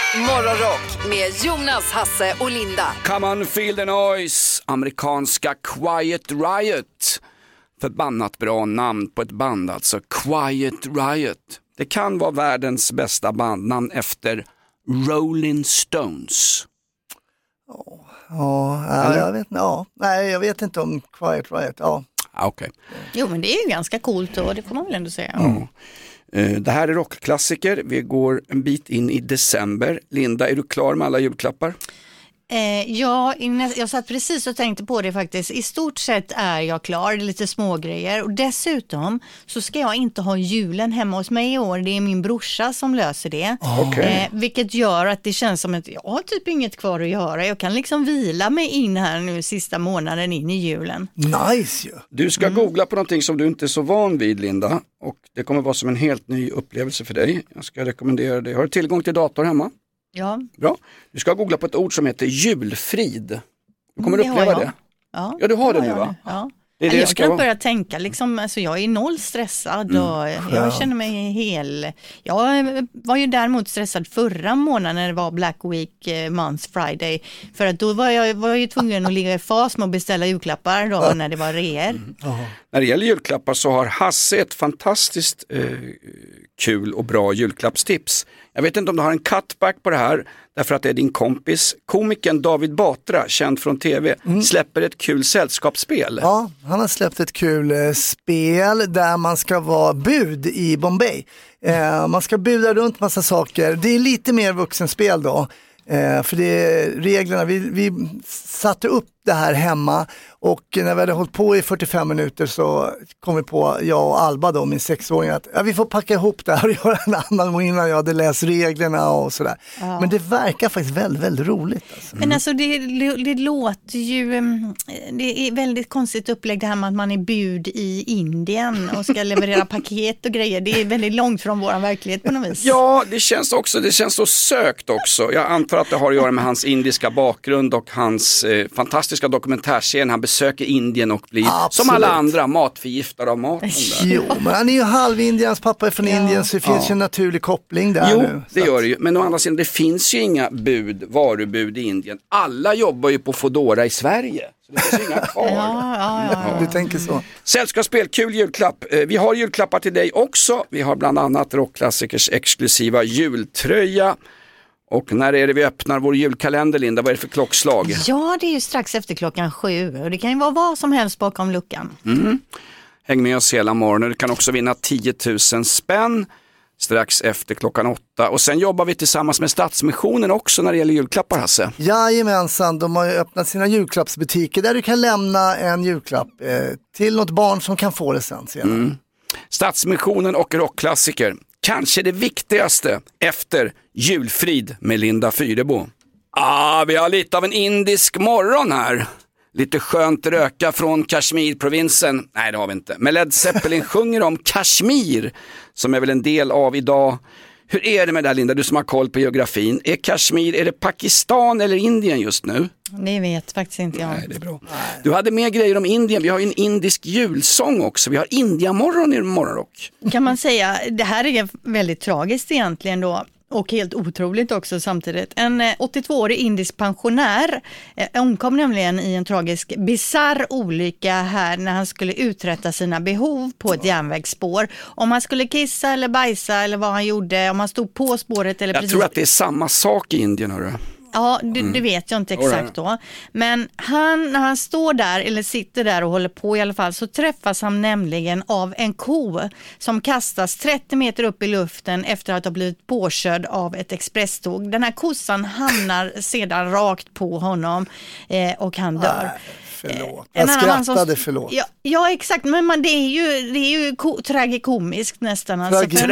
Morgonrock med Jonas, Hasse och Linda. Come on, feel the noise. Amerikanska Quiet Riot. Förbannat bra namn på ett band, alltså Quiet Riot. Det kan vara världens bästa bandnamn efter Rolling Stones. Jag vet inte om Quiet Riot. Ja. Okay. Jo, men det är ju ganska coolt och det får man väl ändå säga. Det här är rockklassiker. Vi går en bit in i december. Linda, är du klar med alla julklappar? Ja, jag satt precis och tänkte på det faktiskt. I stort sett är jag klar, det är lite små grejer. Och dessutom så ska jag inte ha julen hemma hos mig i år. Det är min brorsa som löser det. Okay. Vilket gör att det känns som att jag har typ inget kvar att göra. Jag kan liksom vila mig in här nu sista månaden in i julen. Nice ju! Du ska googla på någonting som du inte är så van vid, Linda. Och det kommer vara som en helt ny upplevelse för dig. Jag ska rekommendera dig. Har du tillgång till dator hemma? Ja. Bra. Du ska googla på ett ord som heter julfrid. Du kommer uppleva det. Ja, du har det nu, va? Ja. Det är det jag ska kan vara. börja tänka, liksom, alltså jag är noll stressad och jag känner mig hel. Jag var ju däremot stressad förra månaden när det var Black Week Month Friday. För att då var jag ju tvungen att ligga i fas med att beställa julklappar då när det var reor. När det gäller julklappar så har Hasse ett fantastiskt kul och bra julklappstips. Jag vet inte om du har en cutback på det här, därför att det är din kompis. Komikern David Batra, känd från tv, släpper ett kul sällskapsspel. Ja, han har släppt ett kul spel där man ska vara bud i Bombay. Man ska buda runt massa saker. Det är lite mer vuxenspel då. För det är reglerna, vi satte upp det här hemma och när vi hade hållit på i 45 minuter så kom vi på, jag och Alba då, min 6-åring, att vi får packa ihop det här och göra en annan gång innan jag hade läst reglerna och sådär. Ja. Men det verkar faktiskt väldigt, väldigt roligt. Alltså. Men alltså det låter ju, det är väldigt konstigt upplägg det här med att man är bud i Indien och ska leverera paket och grejer. Det är väldigt långt från vår verklighet på något vis. Ja, det känns så sökt också. Jag antar att det har att göra med hans indiska bakgrund och hans fantastiska dokumentärscen. Han besöker Indien och blir som alla andra matförgiftade av maten där. Jo, men han är ju halv-Indiens, pappa är från Indien, så det finns ju en naturlig koppling där. Jo, nu, det gör det ju. Men å andra sidan, det finns ju inga varubud i Indien. Alla jobbar ju på Foodora i Sverige. Så det finns inga kvar. Ja. Du tänker så. Sällskapsspel, kul julklapp. Vi har julklappar till dig också. Vi har bland annat rockklassikers exklusiva jultröja. Och när är det vi öppnar vår julkalender, Linda? Vad är det för klockslag? Ja, det är ju strax efter 7:00 och det kan ju vara vad som helst bakom luckan. Häng med oss hela morgonen. Du kan också vinna 10 000 spänn strax efter 8:00. Och sen jobbar vi tillsammans med Stadsmissionen också när det gäller julklappar, Hasse. Jajamensan, de har ju öppnat sina julklappsbutiker där du kan lämna en julklapp till något barn som kan få det sen senare. Stadsmissionen och rockklassiker. Kanske det viktigaste efter julfrid med Linda Fyrebo. Vi har lite av en indisk morgon här. Lite skönt röka från Kashmir-provinsen. Nej, det har vi inte. Men Led Zeppelin sjunger om Kashmir, som är väl en del av idag. Hur är det med det här, Linda, du som har koll på geografin? Är Kashmir, är det Pakistan eller Indien just nu? Det vet faktiskt inte jag. Nej, det är bra. Du hade mer grejer om Indien. Vi har ju en indisk julsång också. Vi har Indiamorgon i morgonrock. Kan man säga, det här är väldigt tragiskt egentligen då. Och helt otroligt också samtidigt. En 82-årig indisk pensionär omkom nämligen i en tragisk bizarr olycka här när han skulle uträtta sina behov på ett järnvägsspår. Om han skulle kissa eller bajsa eller vad han gjorde, om han stod på spåret eller Jag tror att det är samma sak i Indien, hörru. Ja, det vet jag inte exakt då. Men när han står där eller sitter där och håller på i alla fall, så träffas han nämligen av en ko som kastas 30 meter upp i luften efter att ha blivit påkörd av ett expresståg. Den här kossan hamnar sedan rakt på honom och han dör. Förlåt. Jag skrattade, förlåt. Ja, exakt. Men det är ju tragikomiskt nästan. Alltså,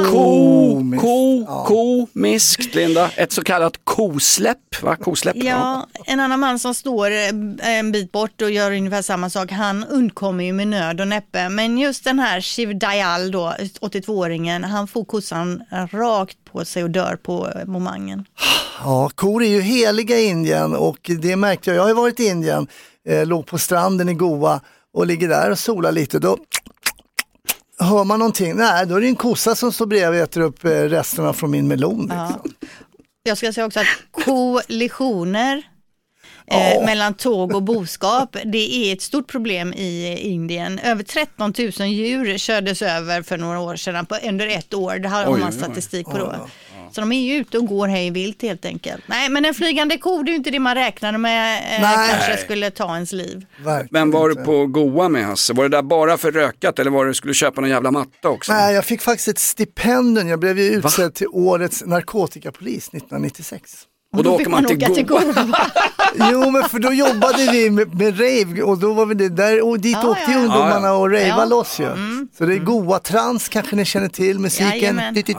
Komiskt, Linda. Ett så kallat kosläpp, va? Kosläpp. Ja, en annan man som står en bit bort och gör ungefär samma sak. Han undkommer ju med nöd och näppe. Men just den här Shiv Dayal då, 82-åringen, han får kossan rakt på sig och dör på momangen. Ja, kor är ju heliga i Indien och det märkte jag. Jag har ju varit i Indien. Låg på stranden i Goa och ligger där och solar lite, då hör man någonting. Nej, då är det en kossa som står bredvid och äter upp resterna från min melon. Liksom. Jag ska säga också att kollisioner mellan tåg och boskap, det är ett stort problem i Indien. Över 13 000 djur kördes över för några år sedan under ett år. Det har man statistik på då. Så de är ju ute och går hej vilt helt enkelt. Nej, men en flygande ko, det är ju inte det man räknade med kanske skulle ta ens liv. Men var du på Goa med, Hasse? Var det där bara för rökat eller var det skulle köpa någon jävla matta också? Nej, jag fick faktiskt ett stipendium. Jag blev ju utsedd till årets narkotikapolis 1996. Och då åker man till Goa. Jo, men för då jobbade vi med rave och då var vi det där och dit åkte ungdomarna och ravea loss ju. Så det är Goa Trans, kanske ni känner till musiken.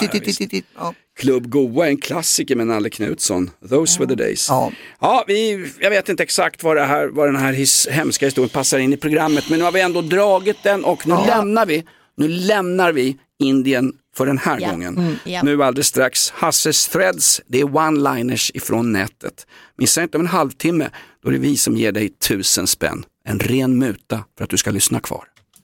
Klubb Goa är en klassiker med Nalle Knutsson. Those were the days. Jag vet inte exakt vad den här hemska historien passar in i programmet, men nu har vi ändå dragit den och nu lämnar vi Indien för den här gången. Nu alldeles strax Hasses threads, det är one-liners ifrån nätet. Missa inte om en halvtimme, då är det vi som ger dig 1000 spänn. En ren muta för att du ska lyssna kvar.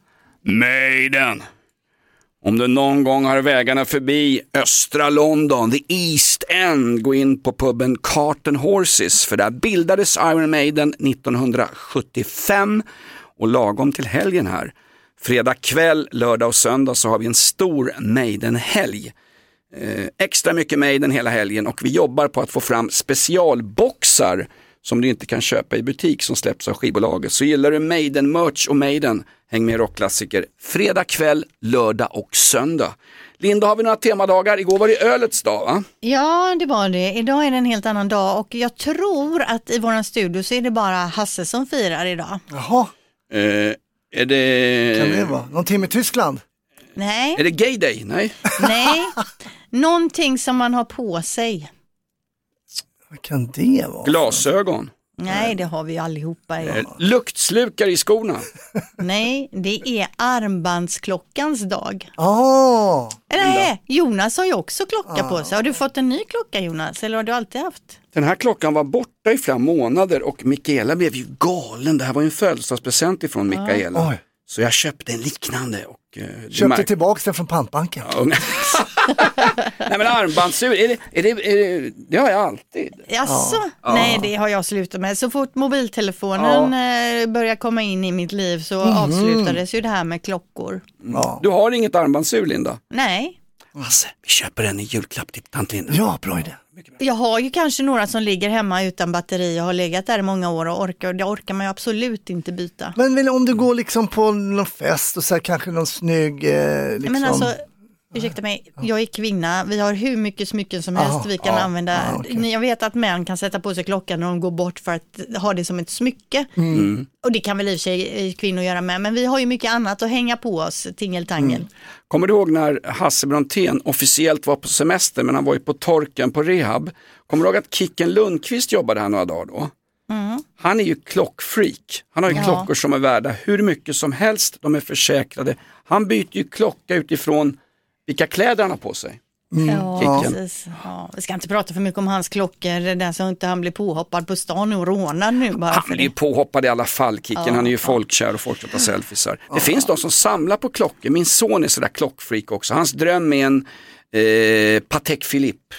Maiden! Om du någon gång har vägarna förbi östra London, the East End, gå in på puben Cart and Horses, för där bildades Iron Maiden 1975 och lagom till helgen här. Fredag kväll, lördag och söndag så har vi en stor Maiden-helg. Extra mycket Maiden hela helgen och vi jobbar på att få fram specialboxar som du inte kan köpa i butik som släpps av skivbolaget. Så gillar du Maiden-merch och Maiden, häng med rockklassiker. Fredag kväll, lördag och söndag. Linda, har vi några temadagar? Igår var det ölets dag, va? Ja, det var det. Idag är det en helt annan dag och jag tror att i våran studio så är det bara Hasse som firar idag. Jaha. Är det... Kan det vara? Någonting med Tyskland? Nej. Är det gay day? Nej. Nej. Någonting som man har på sig. Vad kan det vara? Glasögon? Nej, det har vi allihopa. Luktslukar i skorna? Nej, det är armbandsklockans dag. Nej, Jonas har ju också klocka på sig. Har du fått en ny klocka, Jonas? Eller har du alltid haft? Den här klockan var borta i flera månader och Mikaela blev ju galen. Det här var ju en födelsedagspresent ifrån Mikaela. Så jag köpte en liknande. Och, köpte tillbaka den från pantbanken. Nej, men armbandsur, det har jag alltid. Jaså? Nej, det har jag slutat med. Så fort mobiltelefonen börjar komma in i mitt liv så avslutades ju det här med klockor. Du har inget armbandsur, Linda? Nej. Hasse, vi köper en i julklapp till tant Linda. Ja, bra idé. Jag har ju kanske några som ligger hemma utan batteri och har legat där i många år och det orkar man ju absolut inte byta. Men om du går liksom på någon fest och så här, kanske någon snygg liksom... Men alltså, ursäkta mig, jag är kvinna, vi har hur mycket smycken som helst vi kan använda. Okay. Jag vet att män kan sätta på sig klockan när de går bort för att ha det som ett smycke. Och det kan väl i och för sig kvinnor göra med, men vi har ju mycket annat att hänga på oss, tingeltangel. Kommer du ihåg när Hasse Brontén officiellt var på semester, men han var ju på torken på rehab? Kommer du ihåg att Kicken Lundqvist jobbade här några dagar då? Han är ju klockfreak. Han har ju klockor som är värda hur mycket som helst. De är försäkrade. Han byter ju klocka utifrån vilka kläder han har på sig. Ja, precis. Vi ska inte prata för mycket om hans klockor. Det där så inte han blir påhoppad på stan och rånad nu. Bara han blir ju påhoppad i alla fall, Kicken. Han är ju folkkär och folk tar selfiesar. Det finns de som samlar på klockor. Min son är sådär klockfreak också. Hans dröm är en Patek Philippe.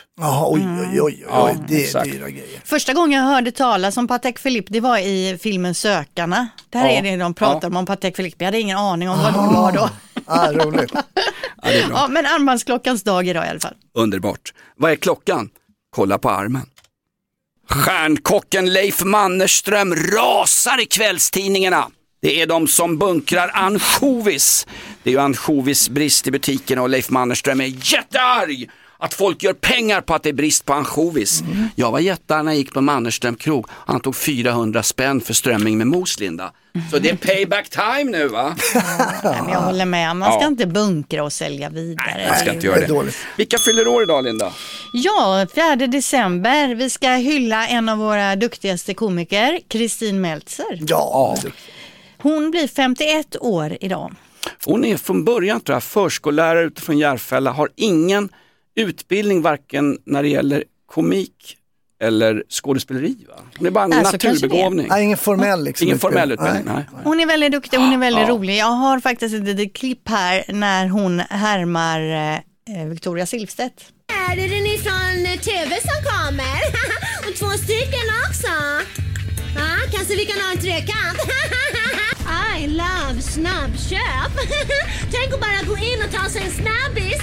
Det är dyra grejer. Första gången jag hörde talas om Patek Philippe, det var i filmen Sökarna. Där är det de pratar om Patek Philippe. Jag hade ingen aning om vad det var då. Roligt. Men armbandsklockans dag idag i alla fall. Underbart. Vad är klockan? Kolla på armen. Stjärnkocken Leif Mannerström rasar i kvällstidningarna. Det är de som bunkrar ansjovis. Det är ju ansjovisbrist i butikerna och Leif Mannerström är jättearg att folk gör pengar på att det är brist på ansjovis. Jag var jättearg när jag gick på Mannerström krog. Han tog 400 spänn för strömming med mos, Linda. Så det är payback time nu, va? Men jag håller med. Man ska inte bunkra och sälja vidare. Nej, man ska inte göra det. Vilka fyller år idag, Linda? Ja, 4 december. Vi ska hylla en av våra duktigaste komiker, Kristin Meltzer. Ja. Hon blir 51 år idag. Hon är från början, tror jag, förskollärare utifrån Järfälla. Har ingen utbildning varken när det gäller komik eller skådespeleri, va? Hon är bara en naturbegåvning. Ingen formell liksom. Ingen formell utbildning, nej. Hon är väldigt duktig, hon är väldigt rolig. Jag har faktiskt ett litet klipp här när hon härmar Victoria Silvstedt. Är det ni från TV som kommer? Och 2 stycken också. Ja, kanske vi kan ha en trekant. I love snabbköp. Tänk att bara gå in och ta sig en snabbis.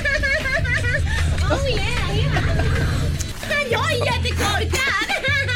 Oh yeah. Jag är jättekorkad.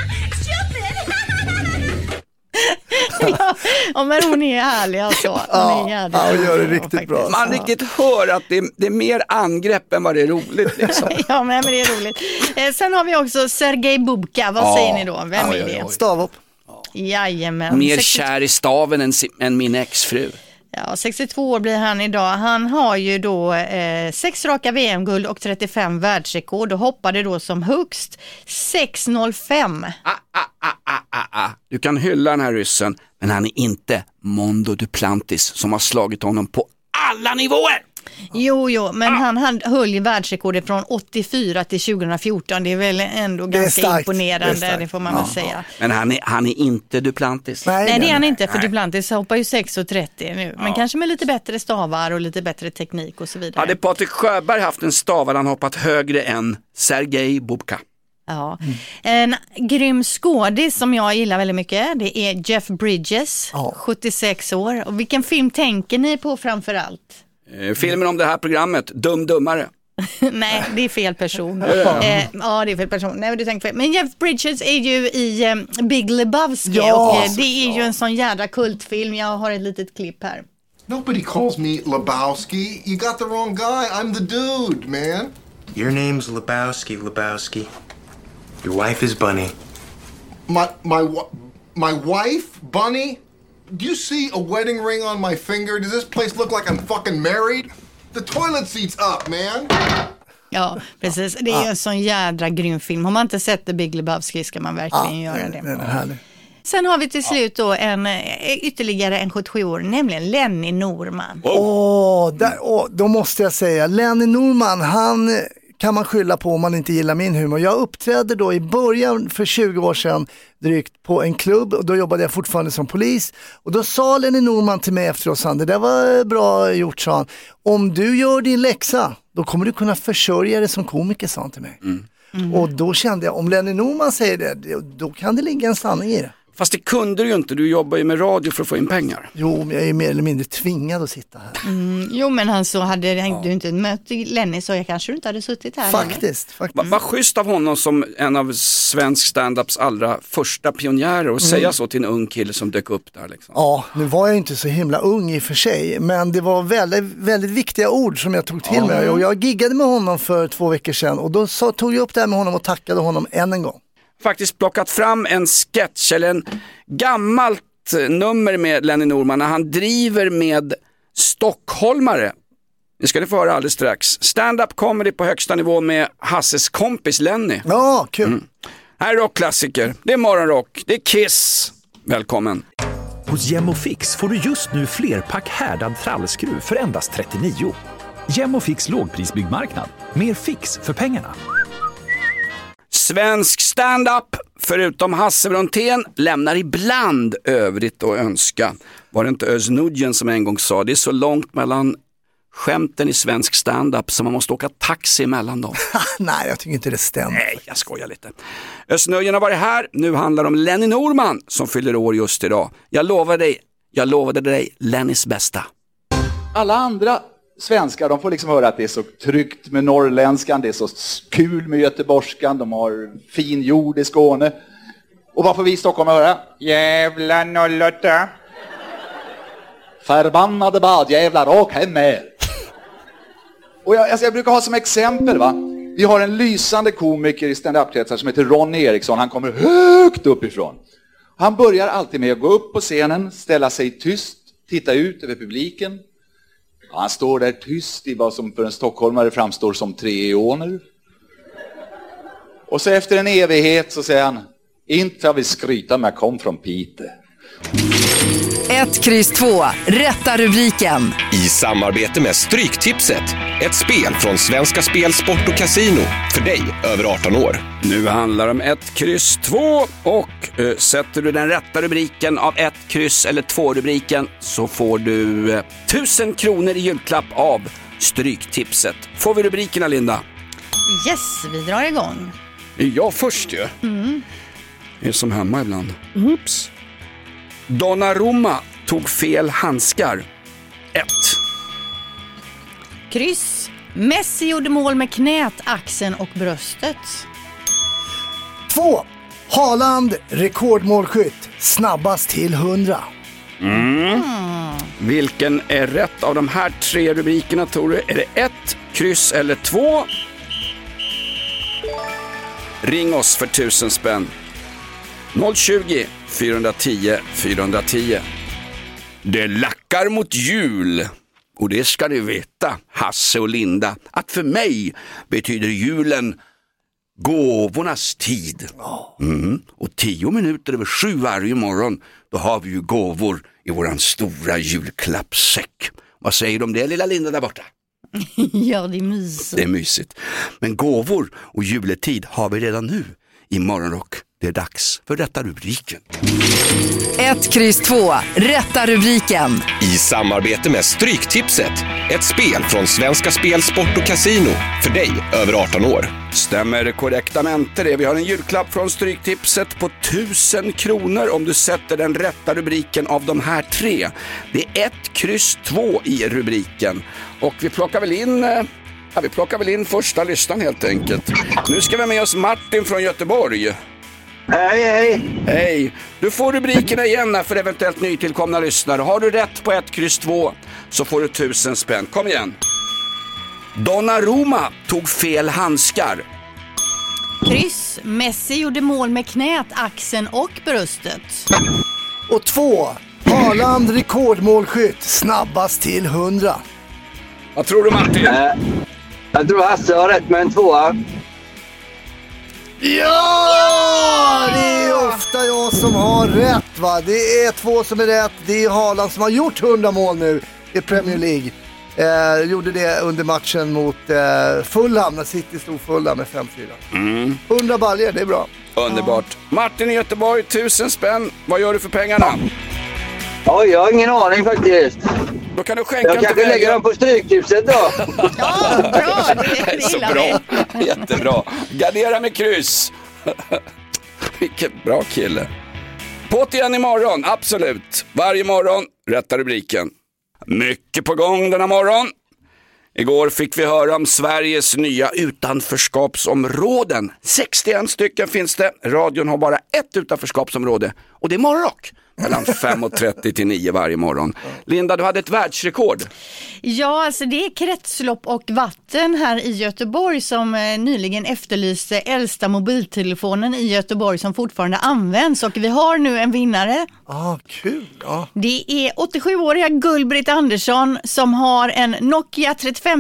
Ja, men hon är härlig alltså. Hon gör det riktigt bra. Man riktigt hör att det är mer angrepp än vad det är roligt liksom. Ja, men det är roligt. Sen har vi också Sergej Bubka. Vad säger ni då? Vem är det? Stav upp. Jajamän. Mer kär i staven än min exfru. Ja, 62 år blir han idag. Han har ju då 6 raka VM-guld och 35 världsrekord och hoppade då som högst 6,05. Du kan hylla den här ryssen, men han är inte Mondo Duplantis som har slagit honom på alla nivåer. Jo, men han höll ju världsrekordet från 84 till 2014. Det är väl ändå ganska imponerande, det får man väl säga. Men han är inte Duplantis. Nej, det är han inte, för Duplantis hoppar ju 6,30 nu. Men kanske med lite bättre stavar och lite bättre teknik och så vidare. Hade Patrik Sjöberg haft en stav han hoppat högre än Sergej Bubka. Ja, en grym skådis som jag gillar väldigt mycket, det är Jeff Bridges, 76 år. Och vilken film tänker ni på framförallt? Filmen om det här programmet, Dummare. Nej, det är fel person. Ja, det är fel person. Nej, men du tänker fel. Men Jeff Bridges är ju i Big Lebowski och det är ju en sån jädra kultfilm. Jag har ett litet klipp här. Nobody calls me Lebowski. You got the wrong guy. I'm the dude, man. Your name's Lebowski. Your wife is Bunny. My wife, Bunny? Do you see a wedding ring on my finger? Does this place look like I'm fucking married? The toilet seat's up, man. Ja, precis. Det är en sån jädra grym film. Har man inte sett The Big Lebowski ska man verkligen göra det. Den är härlig. Sen har vi till slut då ytterligare en 77 år, nämligen Lenny Norman. Då måste jag säga, Lenny Norman, han kan man skylla på om man inte gillar min humor. Jag uppträdde då i början för 20 år sedan drygt på en klubb och då jobbade jag fortfarande som polis. Och då sa Lenny Norman till mig efteråt, det där var bra gjort, sa han. Om du gör din läxa, då kommer du kunna försörja dig som komiker, sa han till mig. Och då kände jag, om Lenny Norman säger det, då kan det ligga en sanning i det. Fast det kunde du ju inte, du jobbar ju med radio för att få in pengar. Jo, men jag är mer eller mindre tvingad att sitta här. Jo, men han så hade du inte mött Lenny så jag kanske inte hade suttit här. Faktiskt. Vad schysst av honom som en av svensk stand-ups allra första pionjärer och säga så till en ung kille som dök upp där liksom. Ja, nu var jag inte så himla ung i och för sig, men det var väldigt, väldigt viktiga ord som jag tog till mig. Och jag giggade med honom för 2 veckor sedan och då tog jag upp det här med honom och tackade honom än en gång. Faktiskt plockat fram en sketch eller en gammalt nummer med Lenny Norman när han driver med stockholmare. Det ska ni få höra alldeles strax. Stand-up comedy på högsta nivå med Hasses kompis Lenny. Ja, kul. Här är rockklassiker. Det är morgonrock. Det är Kiss. Välkommen. Hos Gemofix får du just nu flerpack härdad trallskruv för endast 39. Gemofix lågprisbyggmarknad. Mer fix för pengarna. Svensk stand-up, förutom Hasse Brontén, lämnar ibland övrigt att önska. Var det inte Özz Nujen som en gång sa, det är så långt mellan skämten i svensk stand-up så man måste åka taxi mellan dem. Nej, jag tycker inte det stämmer. Nej, jag skojar lite. Özz Nujen har varit här, nu handlar det om Lenny Norman som fyller år just idag. Jag lovade dig Lennys bästa. Alla andra svenskar, de får liksom höra att det är så tryggt med norrländskan, det är så kul med göteborgskan, de har fin jord i Skåne. Och vad får vi i Stockholm höra? Jävla 08. Förbannade badjävlar, och hem med. Och jag brukar ha som exempel, va. Vi har en lysande komiker i stand-up-kretsar som heter Ronny Eriksson. Han kommer högt uppifrån. Han börjar alltid med att gå upp på scenen, ställa sig tyst, titta ut över publiken. Han står där tyst i vad som för en stockholmare framstår som 3 eoner. Och så efter en evighet så säger han: inte jag vill skryta men jag kom från Pite. 1, X, 2. Rätta rubriken. I samarbete med Stryktipset. Ett spel från Svenska Spel, Sport och Casino. För dig över 18 år. Nu handlar det om 1, X, 2 och sätter du den rätta rubriken av 1, X eller 2 rubriken så får du 1000 kronor i julklapp av Stryktipset. Får vi rubrikerna, Linda? Yes, vi drar igång. Är jag först ju? Det är som hemma ibland. Oops. Donnarumma tog fel handskar. 1. Kryss. Messi gjorde mål med knät, axeln och bröstet. 2. Haaland, rekordmålskytt, snabbast till 100. Vilken är rätt av de här 3 rubrikerna, tror du? Är det 1, kryss eller 2? Ring oss för 1000 spänn. 020 410 410. Det lackar mot jul. Och det ska ni veta, Hasse och Linda, att för mig betyder julen gåvornas tid. Och 10 minuter över 7 varje morgon, då har vi ju gåvor i våran stora julklappssäck. Vad säger du om det, lilla Linda där borta? Ja, det är mysigt. Det är mysigt. Men gåvor och juletid har vi redan nu i Morgonrock. Det är dags för rätta rubriken. 1, kryss 2, rätta rubriken. I samarbete med Stryktipset. Ett spel från Svenska Spel, Sport och Casino. För dig över 18 år. Stämmer korrektamente det. Vi har en julklapp från Stryktipset på 1000 kronor om du sätter den rätta rubriken av de här 3. Det är 1, kryss 2 i rubriken. Och vi plockar väl in första listan helt enkelt. Nu ska vi med oss Martin från Göteborg. Hej. Hej. Du får rubrikerna igen här för eventuellt nytillkomna lyssnare. Har du rätt på 1, kryss 2 så får du 1000 spänn. Kom igen. Donnarumma tog fel handskar. Kryss. Messi gjorde mål med knät, axeln och bröstet. Och 2. Haaland, rekordmålskytt, snabbast till 100. Vad tror du, Martin? Jag tror Hasse har rätt med en 2. Ja! Det är ofta jag som har rätt, va? Det är 2 som är rätt. Det är Haaland som har gjort 100 mål nu i Premier League. Gjorde det under matchen mot Fulham, när City stod Fulham med 5-4. 100 baljer, det är bra. Underbart. Martin i Göteborg, 1000 spänn. Vad gör du för pengarna? Oj, jag har ingen aning faktiskt. Då kan du skänka jag kanske lägger dem på Stryktipset då. Ja, bra. Det är så bra. Jättebra. Gardera med kryss. Vilken bra kille. På't igen imorgon, absolut. Varje morgon, rätta rubriken. Mycket på gång denna morgon. Igår fick vi höra om Sveriges nya utanförskapsområden. 61 stycken finns det. Radion har bara ett utanförskapsområde. Och det är Morgonrock. Mellan 5:30 till 9 varje morgon. Linda, du hade ett världsrekord. Ja, alltså det är kretslopp och vatten här i Göteborg som nyligen efterlyste äldsta mobiltelefonen i Göteborg som fortfarande används. Och vi har nu en vinnare. Kul. Ja. Det är 87-åriga Gull-Britt Andersson som har en Nokia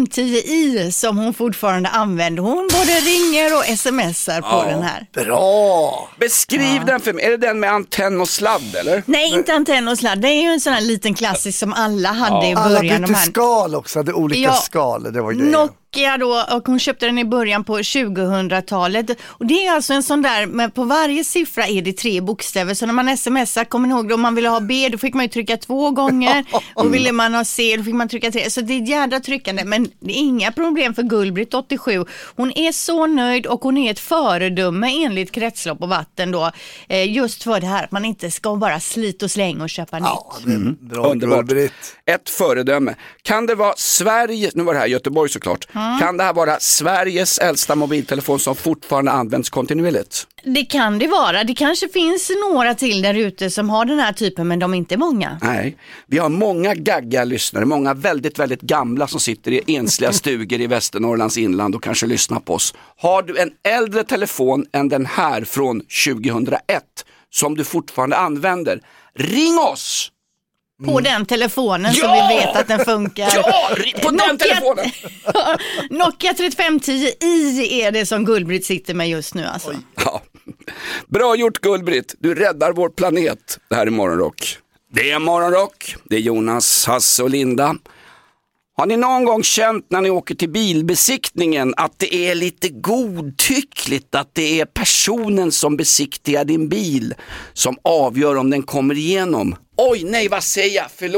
3510i som hon fortfarande använder. Hon både ringer och smsar på den här. Bra! Beskriv den för mig. Är det den med antenn och sladd eller? Nej, inte antenn och sladd. Det är ju en sån här liten klassisk som alla hade i början. Alla bytte skal också, hade olika skal. Det var grejer. Nokia då, och hon köpte den i början på 2000-talet. Och det är alltså en sån där, men på varje siffra är det 3 bokstäver. Så när man smsar, kommer ni ihåg då, om man ville ha B, då fick man ju trycka 2 gånger. Och ville man ha C, då fick man trycka 3. Så det är ett jädra tryckande, men det är inga problem för Gull-Britt 87. Hon är så nöjd och hon är ett föredöme enligt kretslopp och vatten då. Just för det här att man inte ska bara slita och slänga och köpa nytt. Bra, underbart. Ett föredöme. Kan det vara Sverige, nu var det här Göteborg såklart. Kan det här vara Sveriges äldsta mobiltelefon som fortfarande används kontinuerligt? Det kan det vara. Det kanske finns några till där ute som har den här typen, men de är inte många. Nej, vi har många gagga lyssnare, många väldigt, väldigt gamla som sitter i ensliga stugor i Västernorrlands inland och kanske lyssnar på oss. Har du en äldre telefon än den här från 2001 som du fortfarande använder, ring oss! På den telefonen så vi vet att den funkar. Ja, på den telefonen! Nokia 3510i är det som Gull-Britt sitter med just nu alltså. Ja. Bra gjort Gull-Britt, du räddar vår planet. Det här är Morgonrock. Det är Morgonrock, det är Jonas, Hasse och Linda. Har ni någon gång känt när ni åker till bilbesiktningen att det är lite godtyckligt, att det är personen som besiktigar din bil som avgör om den kommer igenom? Oj, nej, vad säger jag? Förlåt.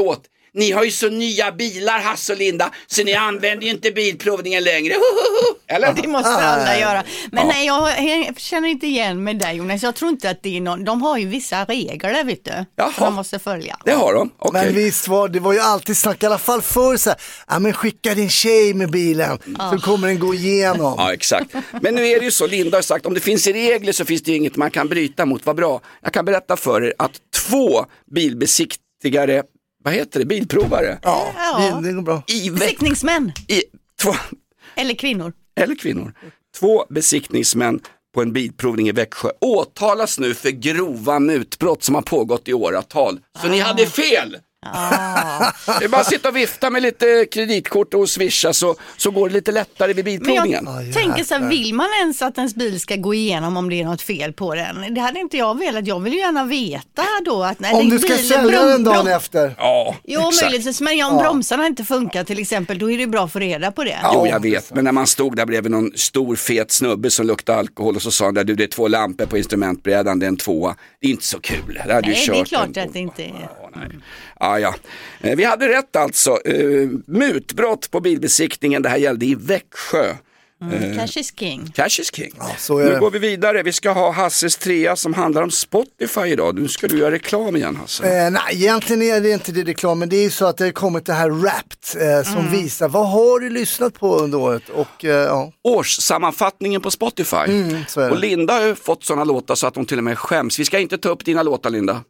ni har ju så nya bilar, Hasse och Linda, så ni använder ju inte bilprovningen längre. Eller? Det måste alla göra. Men nej, jag känner inte igen med dig, Jonas. Jag tror inte att det är någon. De har ju vissa regler, vet du. Som de måste följa. Det har de, okej. Men visst det var ju alltid snack, i alla fall förr så här, men skicka din tjej med bilen, så kommer den gå igenom. Ja, exakt. Men nu är det ju så, Linda har sagt, om det finns regler så finns det inget man kan bryta mot. Vad bra. Jag kan berätta för er att 2 bilbesiktigare, vad heter det, bilprovare? Ja, det går bra. Besiktningsmän. 2 Eller kvinnor. 2 besiktningsmän på en bilprovning i Växjö åtalas nu för grova mutbrott som har pågått i åratal. Så ni hade fel! Det är bara att sitta och vifta med lite kreditkort och swisha så går det lite lättare vid bilprovningen. Men jag tänker så här, vill man ens att ens bil ska gå igenom om det är något fel på den? Det hade inte jag velat. Jag vill ju gärna veta då att när om du ska sälja den dagen efter. Ja, möjligtvis. Men om bromsarna inte funkar till exempel, då är det bra att få reda på det. Jo, jag vet. Men när man stod där bredvid någon stor fet snubbe som luktade alkohol och så sa han där, det är 2 lampor på instrumentbrädan, det är en 2. Det är inte så kul. Det nej, det är klart att det inte är. Ja. Vi hade rätt alltså. Mutbrott på bilbesiktningen, det här gällde i Växjö. Cash is king. Cash is king. Ja, så är nu det. går vi vidare. Vi ska ha Hasses 3 som handlar om Spotify idag. Nu ska du göra reklam igen, Hasse. Nej, egentligen är det inte det reklam, men det är ju så att det har kommit det här Wrapped som visar vad har du lyssnat på under året. Och, årssammanfattningen på Spotify. Så är det. Och Linda har ju fått sådana låtar så att hon till och med skäms. Vi ska inte ta upp dina låtar, Linda.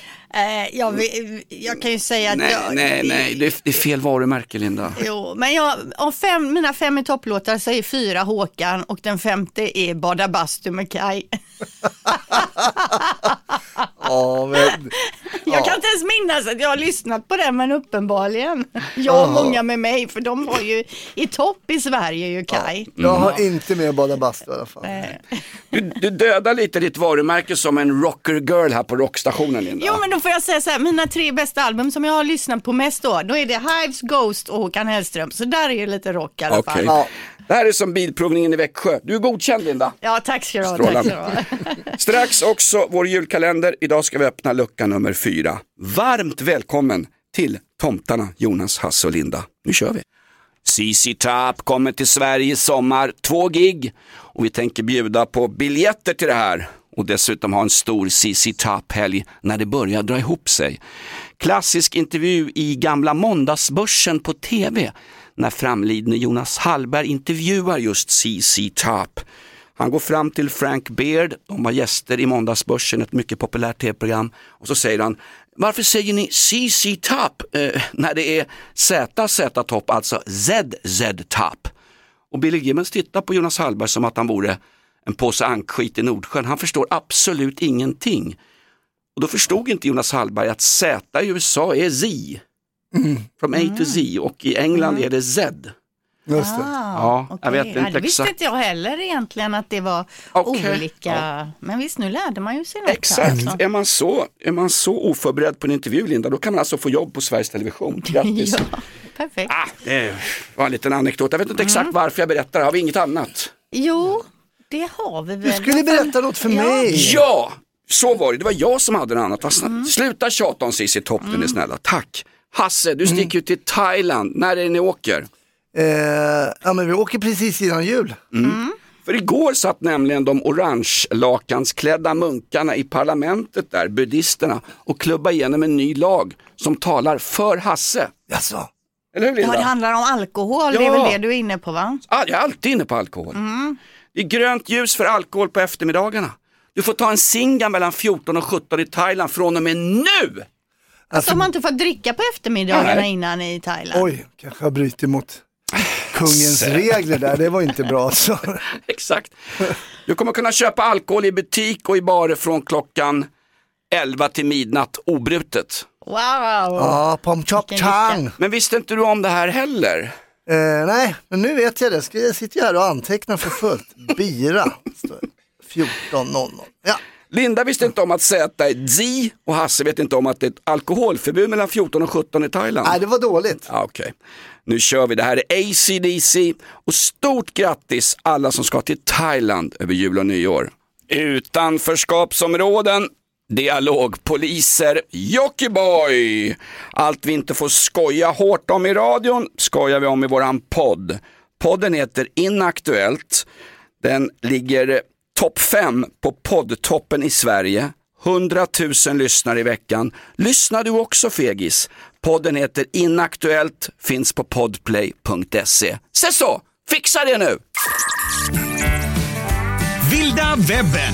Jag kan ju säga att Nej, det är fel varumärke, Linda. Jo, men mina 5 i topplåtar så är 4 Håkan och den 5:e är Bada bastu med Kaj. Jag kan inte ens minnas att jag har lyssnat på den, men uppenbarligen. Jag och många med mig, för de var ju i topp i Sverige ju, Kaj. Jag har inte med Bada bastu i alla fall. Du dödar lite ditt varumärke som en rocker girl här på rockstationen, Linda. Jo, men då får jag säga så här, mina 3 bästa album som jag har lyssnat på mest då är det Hives, Ghost och Håkan Hellström. Så där är det lite rock i alla fall. Ja. Det här är som bilprovningen i Växjö. Du är godkänd, Linda. Ja, tack ska du ha. Strax också vår julkalender. Idag ska vi öppna lucka nummer 4. Varmt välkommen till tomtarna Jonas, Hasse och Linda. Nu kör vi. ZZ Top kommer till Sverige i sommar. 2 gig. Och vi tänker bjuda på biljetter till det här. Och dessutom ha en stor ZZ Top-helg när det börjar dra ihop sig. Klassisk intervju i gamla Måndagsbörsen på TV. När framlidne Jonas Hallberg intervjuar just ZZ Top. Han går fram till Frank Beard, de var gäster i Måndagsbörsen, ett mycket populärt tv-program. Och så säger han, varför säger ni ZZ Top när det är ZZ Top, alltså ZZ Top? Och Billy Gibbons tittar på Jonas Hallberg som att han vore en påse ankskit i Nordsjön. Han förstår absolut ingenting. Och då förstod inte Jonas Hallberg att Z i USA är Z. From A to Z, och i England är det Z. Just det. Ja, okay. Jag vet inte exakt. Det visste inte jag heller egentligen att det var olika. Ja. Men visst, nu lärde man ju sig något. Exakt, alltså. är man så oförberedd på en intervju, Linda, då kan man alltså få jobb på Sveriges Television. Grattis. Ja, perfekt. Det var en liten anekdot. Jag vet inte exakt varför jag berättar. Har vi inget annat? Jo, det har vi väl. Du skulle berätta något för mig. Ja, så var det. Det var jag som hade något annat. Sluta tjata om ZZ Top, den är snälla. Tack. Hasse, du sticker ut till Thailand. När är det ni åker? Men vi åker precis innan jul. För igår satt nämligen de orange-lakansklädda munkarna i parlamentet där, buddhisterna, och klubba igenom en ny lag som talar för Hasse. Jaså? Eller hur, Linda? Ja, det handlar om alkohol, det är väl det du är inne på, va? Ja, jag är alltid inne på alkohol. Det är grönt ljus för alkohol på eftermiddagarna. Du får ta en singa mellan 14 och 17 i Thailand från och med nu! Alltså man inte får dricka på eftermiddagarna innan i Thailand. Oj, kanske jag bryter mot kungens regler där, det var inte bra så. Exakt. Du kommer kunna köpa alkohol i butik och i barer från klockan 11 till midnatt obrutet. Wow! Ja, pom chop chang. Men visste inte du om det här heller? Nej, men nu vet jag det. Jag sitter här och antecknar för fullt. Bira. 14.00. Ja. Linda visste inte om att Z är Z och Hasse vet inte om att det är ett alkoholförbud mellan 14 och 17 i Thailand. Nej, det var dåligt. Ja, okej. Nu kör vi. Det här är AC/DC och stort grattis alla som ska till Thailand över jul och nyår. Utanförskapsområden. Dialogpoliser Jockiboi. Allt vi inte får skoja hårt om i radion skojar vi om i våran podd. Podden heter Inaktuellt. Den ligger topp 5 på poddtoppen i Sverige. 100 000 lyssnar i veckan. Lyssnar du också, fegis? Podden heter Inaktuellt, finns på podplay.se. Se så, fixa det nu! Vilda webben.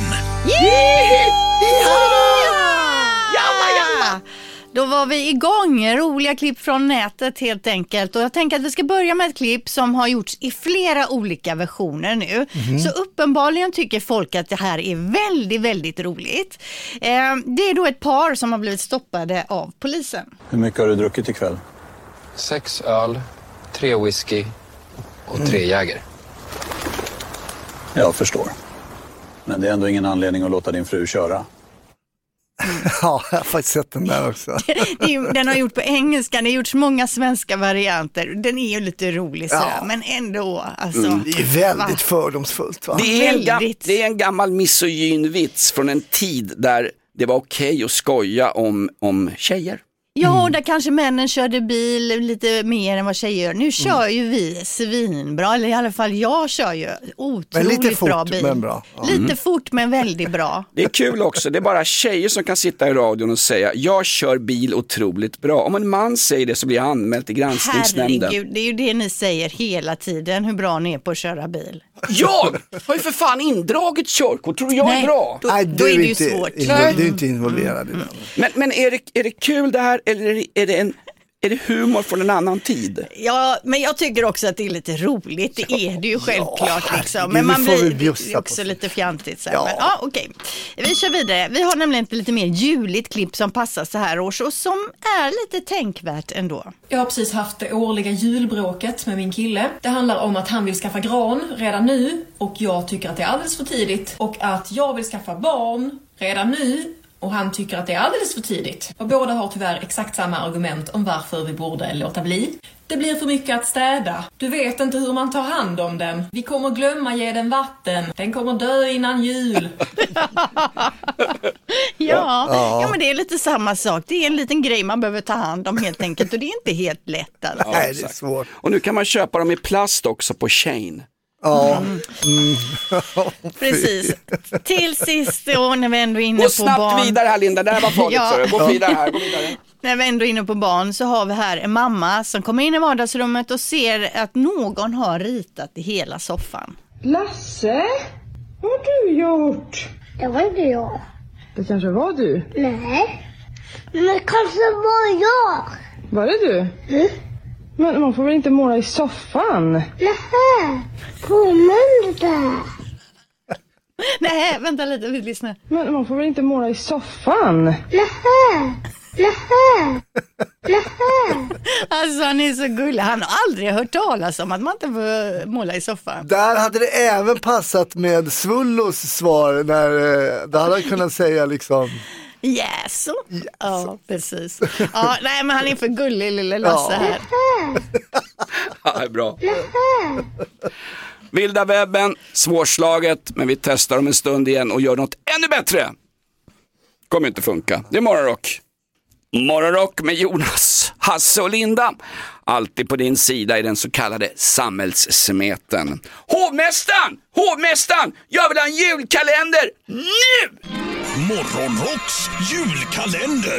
Då var vi igång, roliga klipp från nätet helt enkelt. Och jag tänker att vi ska börja med ett klipp som har gjorts i flera olika versioner nu. Så uppenbarligen tycker folk att det här är väldigt, väldigt roligt. Det är då ett par som har blivit stoppade av polisen. Hur mycket har du druckit ikväll? 6 öl, 3 whisky och 3 Jäger. Jag förstår. Men det är ändå ingen anledning att låta din fru köra. Ja, jag har faktiskt sett den där också. Den har gjort på engelska, det har gjorts många svenska varianter. Den är ju lite rolig sådär, men ändå. Alltså, det är väldigt fördomsfullt, va? Det är en gammal misogynvits från en tid där det var okej att skoja om tjejer. Ja, där kanske männen körde bil lite mer än vad tjejer gör. Nu kör ju vi svinbra, eller i alla fall jag kör ju otroligt lite fort, bra bil. Men bra. Ja. Lite fort men väldigt bra. Det är kul också, det är bara tjejer som kan sitta i radion och säga jag kör bil otroligt bra. Om en man säger det så blir jag anmäld till granskningsnämnden. Herregud, det är ju det ni säger hela tiden, hur bra ni är på att köra bil. Jag har ju för fan indragit körkort, tror jag är bra? Då är det ju svårt. Du är inte involverad i den. Men är det kul det här, eller är det humor från en annan tid? Ja, men jag tycker också att det är lite roligt. Det är det ju självklart liksom. Men man blir också lite fjantigt så här. Ja. Men okej. Vi kör vidare. Vi har nämligen ett lite mer juligt klipp som passar så här års och som är lite tänkvärt ändå. Jag har precis haft det årliga julbråket med min kille. Det handlar om att han vill skaffa gran redan nu och jag tycker att det är alldeles för tidigt. Och att jag vill skaffa barn redan nu och han tycker att det är alldeles för tidigt. Och båda har tyvärr exakt samma argument om varför vi borde låta bli. Det blir för mycket att städa. Du vet inte hur man tar hand om den. Vi kommer glömma ge den vatten. Den kommer dö innan jul. Ja, men det är lite samma sak. Det är en liten grej man behöver ta hand om helt enkelt. Och det är inte helt lätt. Alltså. Nej, det är svårt. Och nu kan man köpa dem i plast också på Shane. Ja. Precis. Till sist då, när vi ändå är inne på barn. Gå snabbt vidare här, Linda, det här var farligt. Gå vidare här, gå vidare. När vi ändå är inne på barn så har vi här en mamma som kommer in i vardagsrummet och ser att någon har ritat i hela soffan. Lasse, vad har du gjort? Det var inte jag. Det kanske var du? Nej, men det kanske var jag. Var det du? Men man får väl inte måla i soffan? Nähä, kommer det där? Nej, vänta lite, vi lyssnar. Men man får väl inte måla i soffan? Nähä. Alltså han är så gullig. Han har aldrig hört talas om att man inte får måla i soffan. Där hade det även passat med Svullos svar när där hade han kunnat säga liksom Yes. Ja, precis. Ja, nej, men han är för gullig, lille Lasse här. Ja, det är bra. Vilda webben, svårslaget, men vi testar om en stund igen och gör något ännu bättre. Kommer inte funka. Det är Morgonrock. Morgonrock med Jonas, Hasse och Linda. Alltid på din sida i den så kallade samhällssmeten. Hovmästaren, jag vill ha en julkalender nu! Morgonrocks julkalender.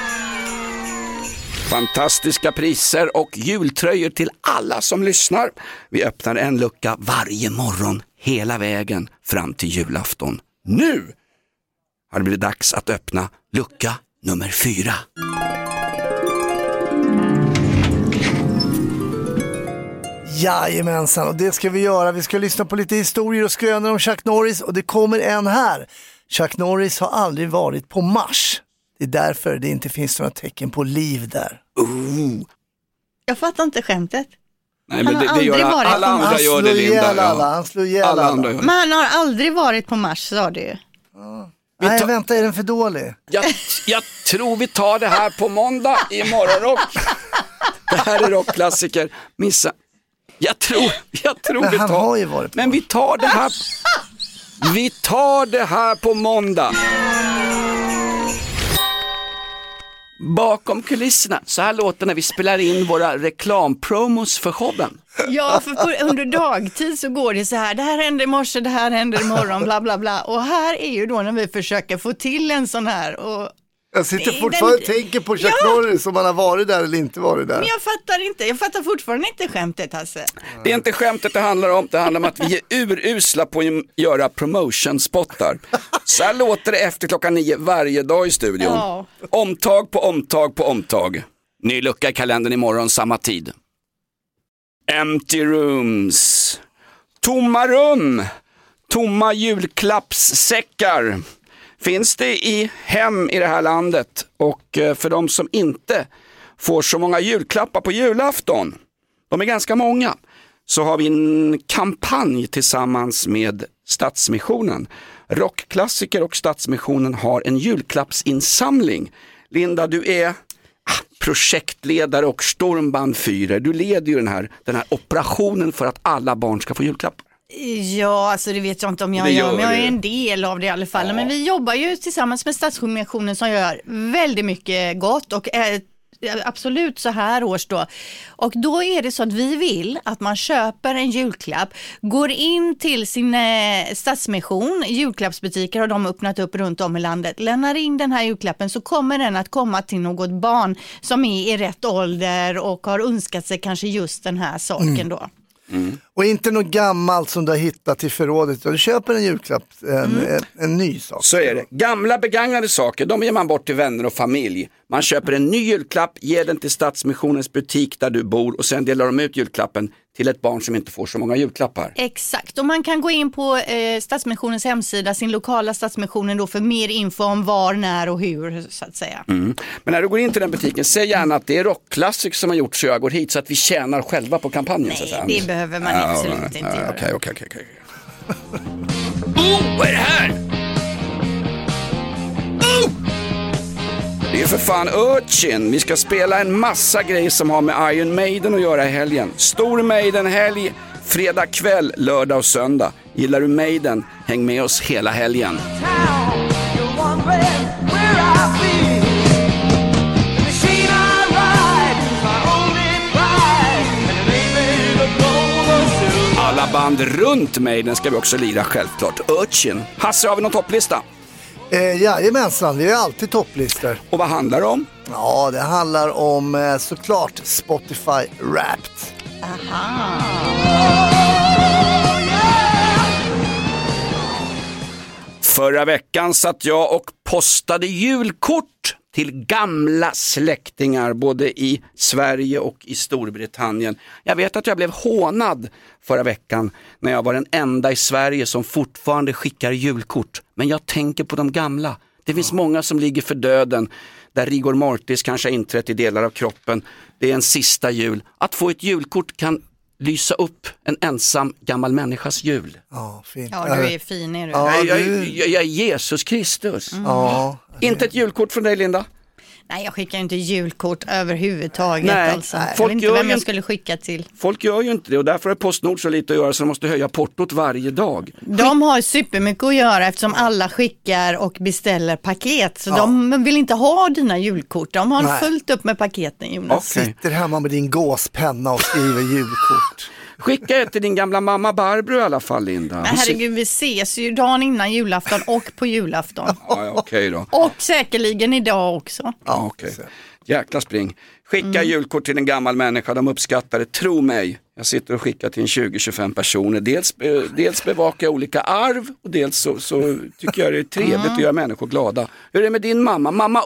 Fantastiska priser och jultröjor till alla som lyssnar. Vi öppnar en lucka varje morgon hela vägen fram till julafton. Nu har det blivit dags att öppna lucka nummer 4. Jajamensan, och det ska vi göra. Vi ska lyssna på lite historier och skrönor om Chuck Norris och det kommer en här. Chuck Norris har aldrig varit på Mars. Det är därför det inte finns några tecken på liv där. Jag fattar inte skämtet. Nej, men det gör alla andra gör det, Linda. Han slår ihjäl alla. Men han har aldrig varit på Mars, sa du. Nej, vänta, är den för dålig? Jag tror vi tar det här på måndag i Morgonrock. Det här är rockklassiker. Missa. Jag tror men vi han tar. har ju varit på. Men vi tar det här. Vi tar det här på måndag. Bakom kulisserna, så här låter när vi spelar in våra reklampromos för showen. Ja, för under dagtid så går det så här, det här händer i morse, det här händer imorgon, bla bla bla. Och här är ju då när vi försöker få till en sån här. Och jag sitter fortfarande och tänker på Chuck Norris om man har varit där eller inte varit där. Men jag fattar fortfarande inte skämtet, Hasse. Det är inte skämtet det handlar om att vi är urusla på att göra promotion-spottar. Så här låter det efter 9:00 varje dag i studion. Ja. Omtag på omtag på omtag. Ny lucka i kalendern imorgon samma tid. Empty rooms. Tomma rum. Tomma julklappssäckar. Finns det i hem i det här landet, och för de som inte får så många julklappar på julafton, de är ganska många, så har vi en kampanj tillsammans med Stadsmissionen. Rockklassiker och Stadsmissionen har en julklappsinsamling. Linda, du är projektledare och stormbandfyrer. Du leder ju den här operationen för att alla barn ska få julklappar. Ja, alltså det vet jag inte om jag gör, men jag är en del av det i alla fall. Ja. Men vi jobbar ju tillsammans med Stadsmissionen som gör väldigt mycket gott och absolut så här års då. Och då är det så att vi vill att man köper en julklapp, går in till sin Stadsmission, julklappsbutiker har de öppnat upp runt om i landet, lämnar in den här julklappen, så kommer den att komma till något barn som är i rätt ålder och har önskat sig kanske just den här saken då. Mm. Och inte något gammalt som du har hittat i förrådet, du köper en julklapp, en ny sak. Så är det. Gamla begagnade saker, de ger man bort till vänner och familj. Man köper en ny julklapp, ger den till Stadsmissionens butik där du bor, och sen delar de ut julklappen till ett barn som inte får så många julklappar. Exakt, och man kan gå in på Stadsmissionens hemsida, sin lokala Stadsmissionen då, för mer info om var, när och hur, så att säga. Men när du går in till den butiken, säg gärna att det är rockklassik som har gjort så jag går hit, så att vi tjänar själva på kampanjen. Nej, så att säga. Det behöver man absolut inte göra. Okej. Vad är det här? Det är för fan Urchin. Vi ska spela en massa grejer som har med Iron Maiden att göra i helgen. Stor Maiden-helg, fredag kväll, lördag och söndag. Gillar du Maiden? Häng med oss hela helgen. Alla band runt Maiden ska vi också lira, självklart. Urchin. Hasse, har vi någon topplista? Jajamensan, det är alltid topplistor. Och vad handlar det om? Ja, det handlar om såklart Spotify Wrapped. Aha. Förra veckan satt jag och postade julkort till gamla släktingar både i Sverige och i Storbritannien. Jag vet att jag blev hånad förra veckan när jag var den enda i Sverige som fortfarande skickar julkort. Men jag tänker på de gamla. Det finns många som ligger för döden, där rigor mortis kanske har inträtt i delar av kroppen. Det är en sista jul. Att få ett julkort kan lysa upp en ensam gammal människas jul. Ja, fint. Ja, du är fin, är du. Ja, jag är Jesus Kristus. Ja. Inte ett julkort från dig, Linda? Nej, jag skickar inte julkort överhuvudtaget. Nej, alltså. Jag vet inte vem jag skulle skicka till. Folk gör ju inte det, och därför har Postnord så lite att göra, så de måste höja portot varje dag. De har supermycket att göra eftersom alla skickar och beställer paket. Så de vill inte ha dina julkort. De har fullt upp med paketen, Jonas. Okay. Sitter hemma med din gåspenna och skriver julkort. Skicka ett till din gamla mamma Barbro i alla fall, Linda. Men herregud, vi ses ju dagen innan julafton och på julafton. Ja, okej då. Och säkerligen idag också. Ja, okej. Jäkla spring. Skicka julkort till en gammal människa, de uppskattar det, tro mig. Jag sitter och skickar till en 20-25 personer. Dels bevakar jag olika arv, och dels så tycker jag det är trevligt att göra människor glada. Hur är det med din mamma? Mamma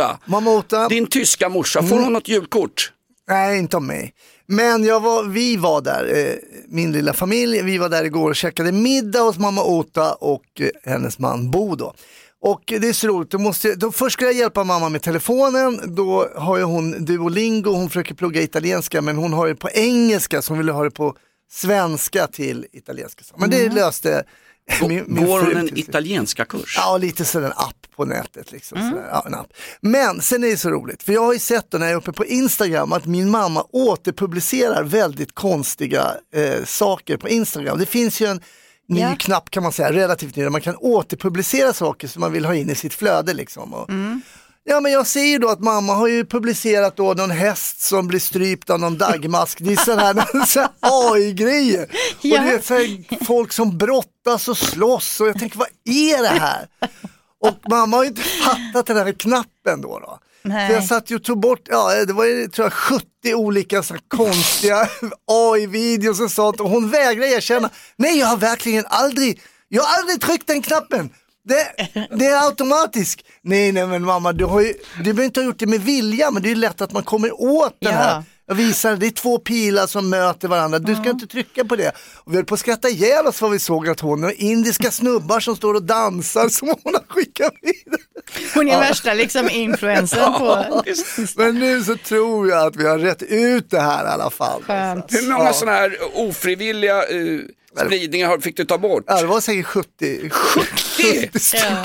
Ota. Din tyska morsa, får hon något julkort? Nej, inte om mig. Men vi var där, min lilla familj, vi var där igår och käkade middag hos mamma Ota och hennes man Bo då. Och det är så roligt, först ska jag hjälpa mamma med telefonen, då har ju hon Duolingo, hon försöker plugga italienska, men hon har det på engelska, så hon ville ha det på svenska till italienska. Men det löste min Går hon en italienska kurs? Ja, lite så en app på nätet liksom. En app. Men sen är det så roligt, för jag har ju sett då när jag är uppe på Instagram att min mamma återpublicerar väldigt konstiga saker på Instagram. Det finns ju en ny knapp, kan man säga, relativt ny, där man kan återpublicera saker som man vill ha in i sitt flöde liksom. Och Ja, men jag ser ju då att mamma har ju publicerat då någon häst som blir strypt av någon dagmask. Det är sådana här AI-grejer. Ja. Och det är så här, folk som brottas och slåss. Och jag tänker, vad är det här? Och mamma har ju inte fattat den här knappen då. Nej. Så jag satt ju och tog bort, det var ju, tror jag, 70 olika så konstiga AI-videos och sånt. Och hon vägrar erkänna, nej, jag har aldrig tryckt den knappen. Det är automatiskt. Nej, men mamma, du behöver inte ha gjort det med vilja, men det är lätt att man kommer åt den här. Jag visar, det är 2 pilar som möter varandra. Du ska inte trycka på det. Och vi höll på att skratta ihjäl oss vad vi såg att hon och indiska snubbar som står och dansar som hon har skickat vidare. Hon är värsta liksom influensen på. Men nu så tror jag att vi har rätt ut det här i alla fall. Skönt. Hur många sådana här ofrivilliga spridningar fick du ta bort? Ja, det var säkert 70. 70 ja.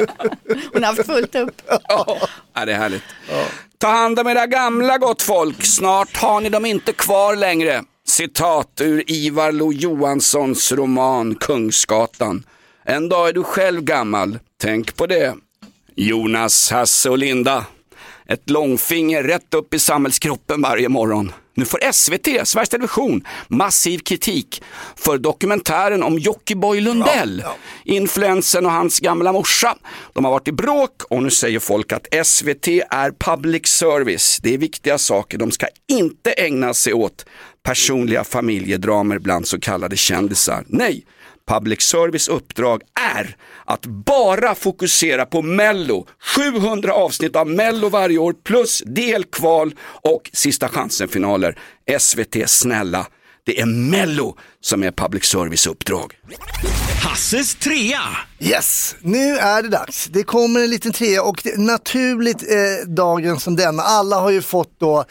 Hon har haft fullt upp. Ja, det är härligt. Ja. Ta hand om era gamla, gott folk. Snart har ni dem inte kvar längre. Citat ur Ivar Lo-Johanssons roman Kungsgatan. En dag är du själv gammal. Tänk på det. Jonas, Hasse och Linda. Ett långfinger rätt upp i samhällskroppen varje morgon. Nu får SVT, Sveriges Television, massiv kritik för dokumentären om Jockiboi Lundell. Influensen och hans gamla morsa. De har varit i bråk och nu säger folk att SVT är public service. Det är viktiga saker. De ska inte ägna sig åt personliga familjedramer bland så kallade kändisar. Nej. Public service uppdrag är att bara fokusera på Mello. 700 avsnitt av Mello varje år plus delkval och sista chansen-finaler. SVT, snälla. Det är Mello som är public service uppdrag. Hasses trea. Yes, nu är det dags. Det kommer en liten trea och naturligt dagen som denna. Alla har ju fått då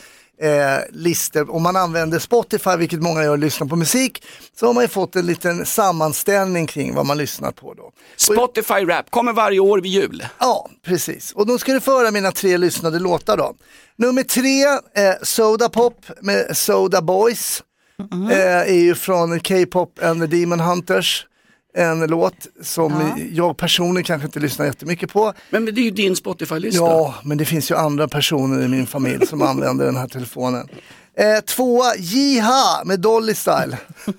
listor. Om man använder Spotify, vilket många gör, lyssnar på musik, så har man ju fått en liten sammanställning kring vad man lyssnar på då. Spotify Rap kommer varje år vid jul. Ja, precis. Och då ska du föra mina 3 lyssnade låtar då. Nummer 3, Soda Pop med Soda Boys. Är ju från K-pop and the Demon Hunters. En låt som jag personligen kanske inte lyssnar jättemycket på. Men det är ju din Spotify-lista. Ja, men det finns ju andra personer i min familj som använder den här telefonen. 2, Jiha med Dolly Style.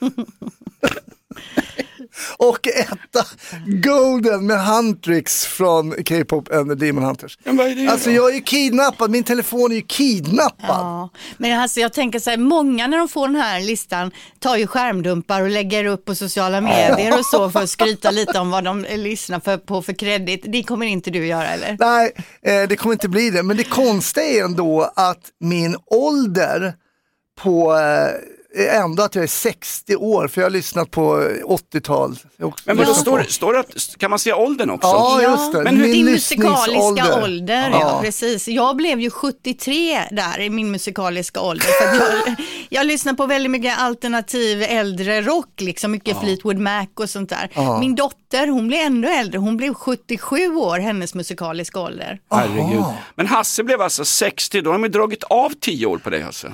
Och 1, Golden med Huntrix från K-pop and the Demon Hunters. Men vad är det? Alltså jag är ju kidnappad, min telefon är ju kidnappad. Ja, men alltså jag tänker så här, många när de får den här listan tar ju skärmdumpar och lägger upp på sociala medier och så för att skryta lite om vad de lyssnar på för kredit. Det kommer inte du göra, eller? Nej, det kommer inte bli det. Men det konstiga är ändå att min ålder på ändå att jag är 60 år, för jag har lyssnat på 80-tal. Men vad står det att, kan man säga åldern också? Ja, just det. Men hur din musikaliska ålder, ja, precis. Jag blev ju 73 där i min musikaliska ålder. För jag lyssnar på väldigt mycket alternativ äldre rock, liksom mycket Fleetwood Mac och sånt där. Min dotter, hon blev ännu äldre. Hon blev 77 år, hennes musikaliska ålder. Herregud. Men Hasse blev alltså 60, då har de dragit av 10 år på dig, Hasse.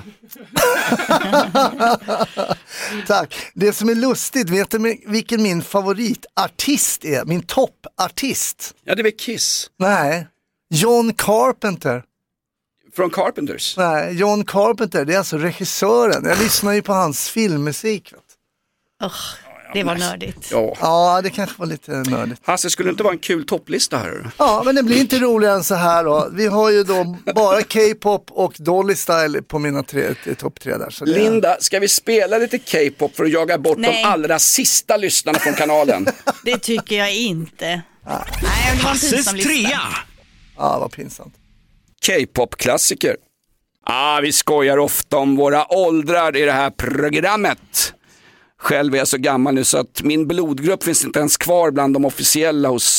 Tack. Det som är lustigt, vet du vilken min favoritartist är? Min toppartist. Ja, det är väl Kiss. Nej, John Carpenter. Från Carpenters? Nej, John Carpenter, det är alltså regissören. Jag lyssnar ju på hans filmmusik. Det var nördigt. Ja, det kanske var lite nördigt. Hasse, skulle det inte vara en kul topplista här? Ja, men det blir inte roligare än så här då. Vi har ju då bara K-pop och Dolly Style på mina topp 3 där. Så Linda, ska vi spela lite K-pop för att jaga bort de allra sista lyssnarna från kanalen? Det tycker jag inte. Nej, Hasses trea. Ja, vad pinsamt. K-pop-klassiker. Vi skojar ofta om våra åldrar i det här programmet. Själv är jag så gammal nu så att min blodgrupp finns inte ens kvar bland de officiella hos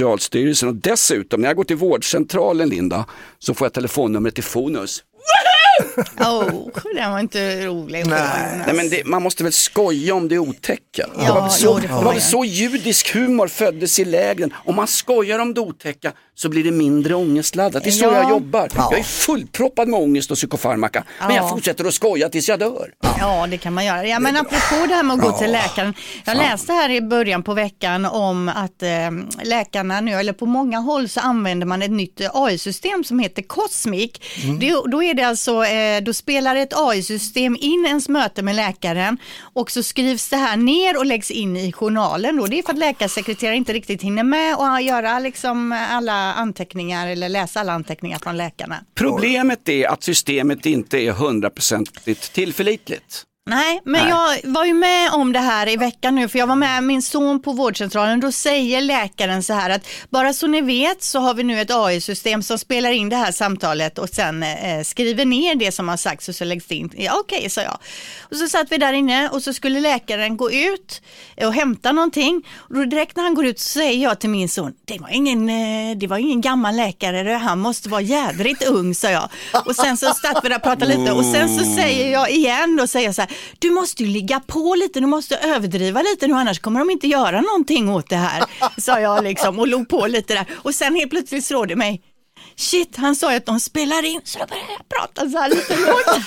Socialstyrelsen. Och dessutom, när jag går till vårdcentralen, Linda, så får jag telefonnumret till Fonus. Den var inte rolig. Nej, men man måste väl skoja om det otäcka. Ja, det var väl så judisk humor föddes i lägren. Om man skojar om det otäcka så blir det mindre ångestladdat. Det är så jag jobbar. Jag är fullproppad med ångest och psykofarmaka. Men jag fortsätter att skoja tills jag dör. Ja, det kan man göra. Ja, men apropå det här med att gå till läkaren. Jag läste här i början på veckan om att läkarna nu, eller på många håll så använder man ett nytt AI-system som heter Cosmic. Då är det alltså, då spelar ett AI-system in ens möte med läkaren och så skrivs det här ner och läggs in i journalen. Då. Det är för att läkarsekreterare inte riktigt hinner med och göra liksom alla anteckningar eller läsa alla anteckningar från läkarna. Problemet är att systemet inte är 100% tillförlitligt. Nej, men jag var ju med om det här i veckan nu, för jag var med min son på vårdcentralen. Då säger läkaren så här att bara så ni vet så har vi nu ett AI-system som spelar in det här samtalet och sen skriver ner det som har sagts och så läggs det in. Ja, okej, sa jag. Och så satt vi där inne och så skulle läkaren gå ut och hämta någonting. Och då direkt när han går ut så säger jag till min son, det var ingen gammal läkare, han måste vara jädrigt ung, sa jag. Och sen så satt vi där och pratade lite och sen så säger jag igen och säger så här, du måste ju ligga på lite, du måste överdriva lite nu, annars kommer de inte göra någonting åt det här, sa jag liksom och låg på lite där. Och sen helt plötsligt slår det mig, shit, han sa att de spelar in, så då började jag prata så här lite lågt.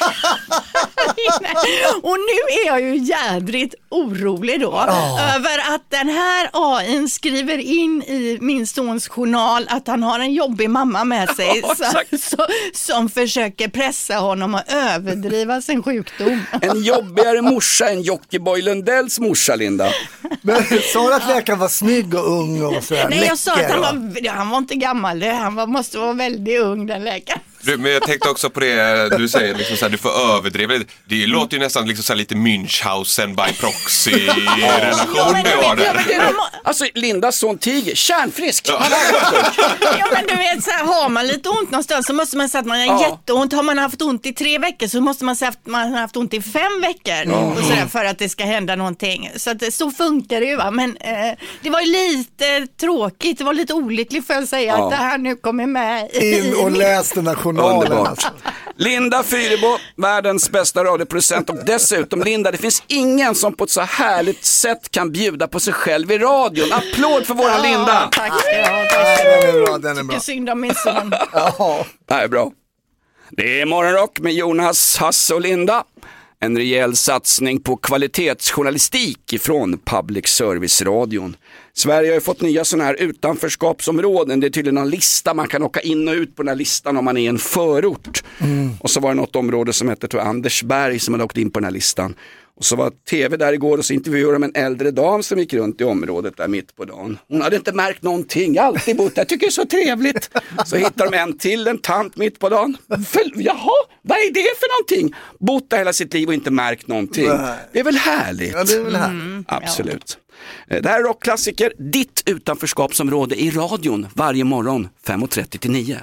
Och nu är jag ju jädrigt orolig då över att den här AI:n skriver in i min sons journal att han har en jobbig mamma med sig som försöker pressa honom att överdriva sin sjukdom. En jobbigare morsa än Jockiboi Lundells morsa, Linda. Men sa du att läkaren var snygg och ung och sådär? Nej, jag sa att han var inte gammal, måste vara väldigt ung, den läkaren. Men jag tänkte också på det du säger, liksom så här, du får överdriva. Det låter ju nästan liksom så här lite Münchhausen by proxy relation du har där. Alltså Lindas son Tiger, kärnfrisk. Ja, men du vet, så här, har man lite ont någonstans så måste man säga att man har jätteont. Har man haft ont i 3 veckor så måste man säga att man har haft ont i 5 veckor och så där, för att det ska hända någonting. Så att, så funkar det ju, va? Men det var lite tråkigt, det var lite olyckligt för att säga att det här nu kommer med in och läs den här journalen. Alltså. Linda Fyrebo, världens bästa radioproducent, och dessutom Linda, det finns ingen som på ett så härligt sätt kan bjuda på sig själv i radion. Applåd för våran Linda. Tack ska jag ha. Den är bra. Synd om min son. Det här är bra. Det är Morgonrock med Jonas, Hasse och Linda. En rejäl satsning på kvalitetsjournalistik ifrån Public Service-radion. Sverige har ju fått nya sådana här utanförskapsområden. Det är tydligen en lista, man kan åka in och ut på den här listan om man är i en förort. Och så var det något område som heter Andersberg som hade åkt in på den här listan. Och så var tv där igår och så intervjuade de en äldre dam som gick runt i området där mitt på dagen. Hon hade inte märkt någonting, jag har alltid bott där, jag tycker det är så trevligt. Så hittar de en tant mitt på dagen. Jaha, vad är det för någonting? Bott där hela sitt liv och inte märkt någonting. Det är väl härligt? Ja, det är väl härligt. Absolut. Det här är rockklassiker, ditt utanförskapsområde i radion varje morgon 5:30-9.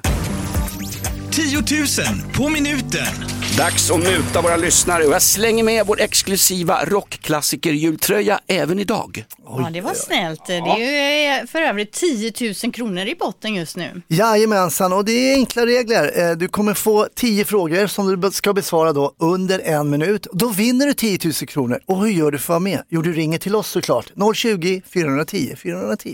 10 000 på minuten. Dags att muta våra lyssnare och jag slänger med vår exklusiva rockklassiker-jultröja även idag. Ja, det var snällt. Det är ju för övrigt 10 000 kronor i botten just nu. Jajamensan, och det är enkla regler. Du kommer få 10 frågor som du ska besvara då under 1 minut. Då vinner du 10 000 kronor. Och hur gör du för att vara med? Jo, du ringer till oss såklart. 020-410 410.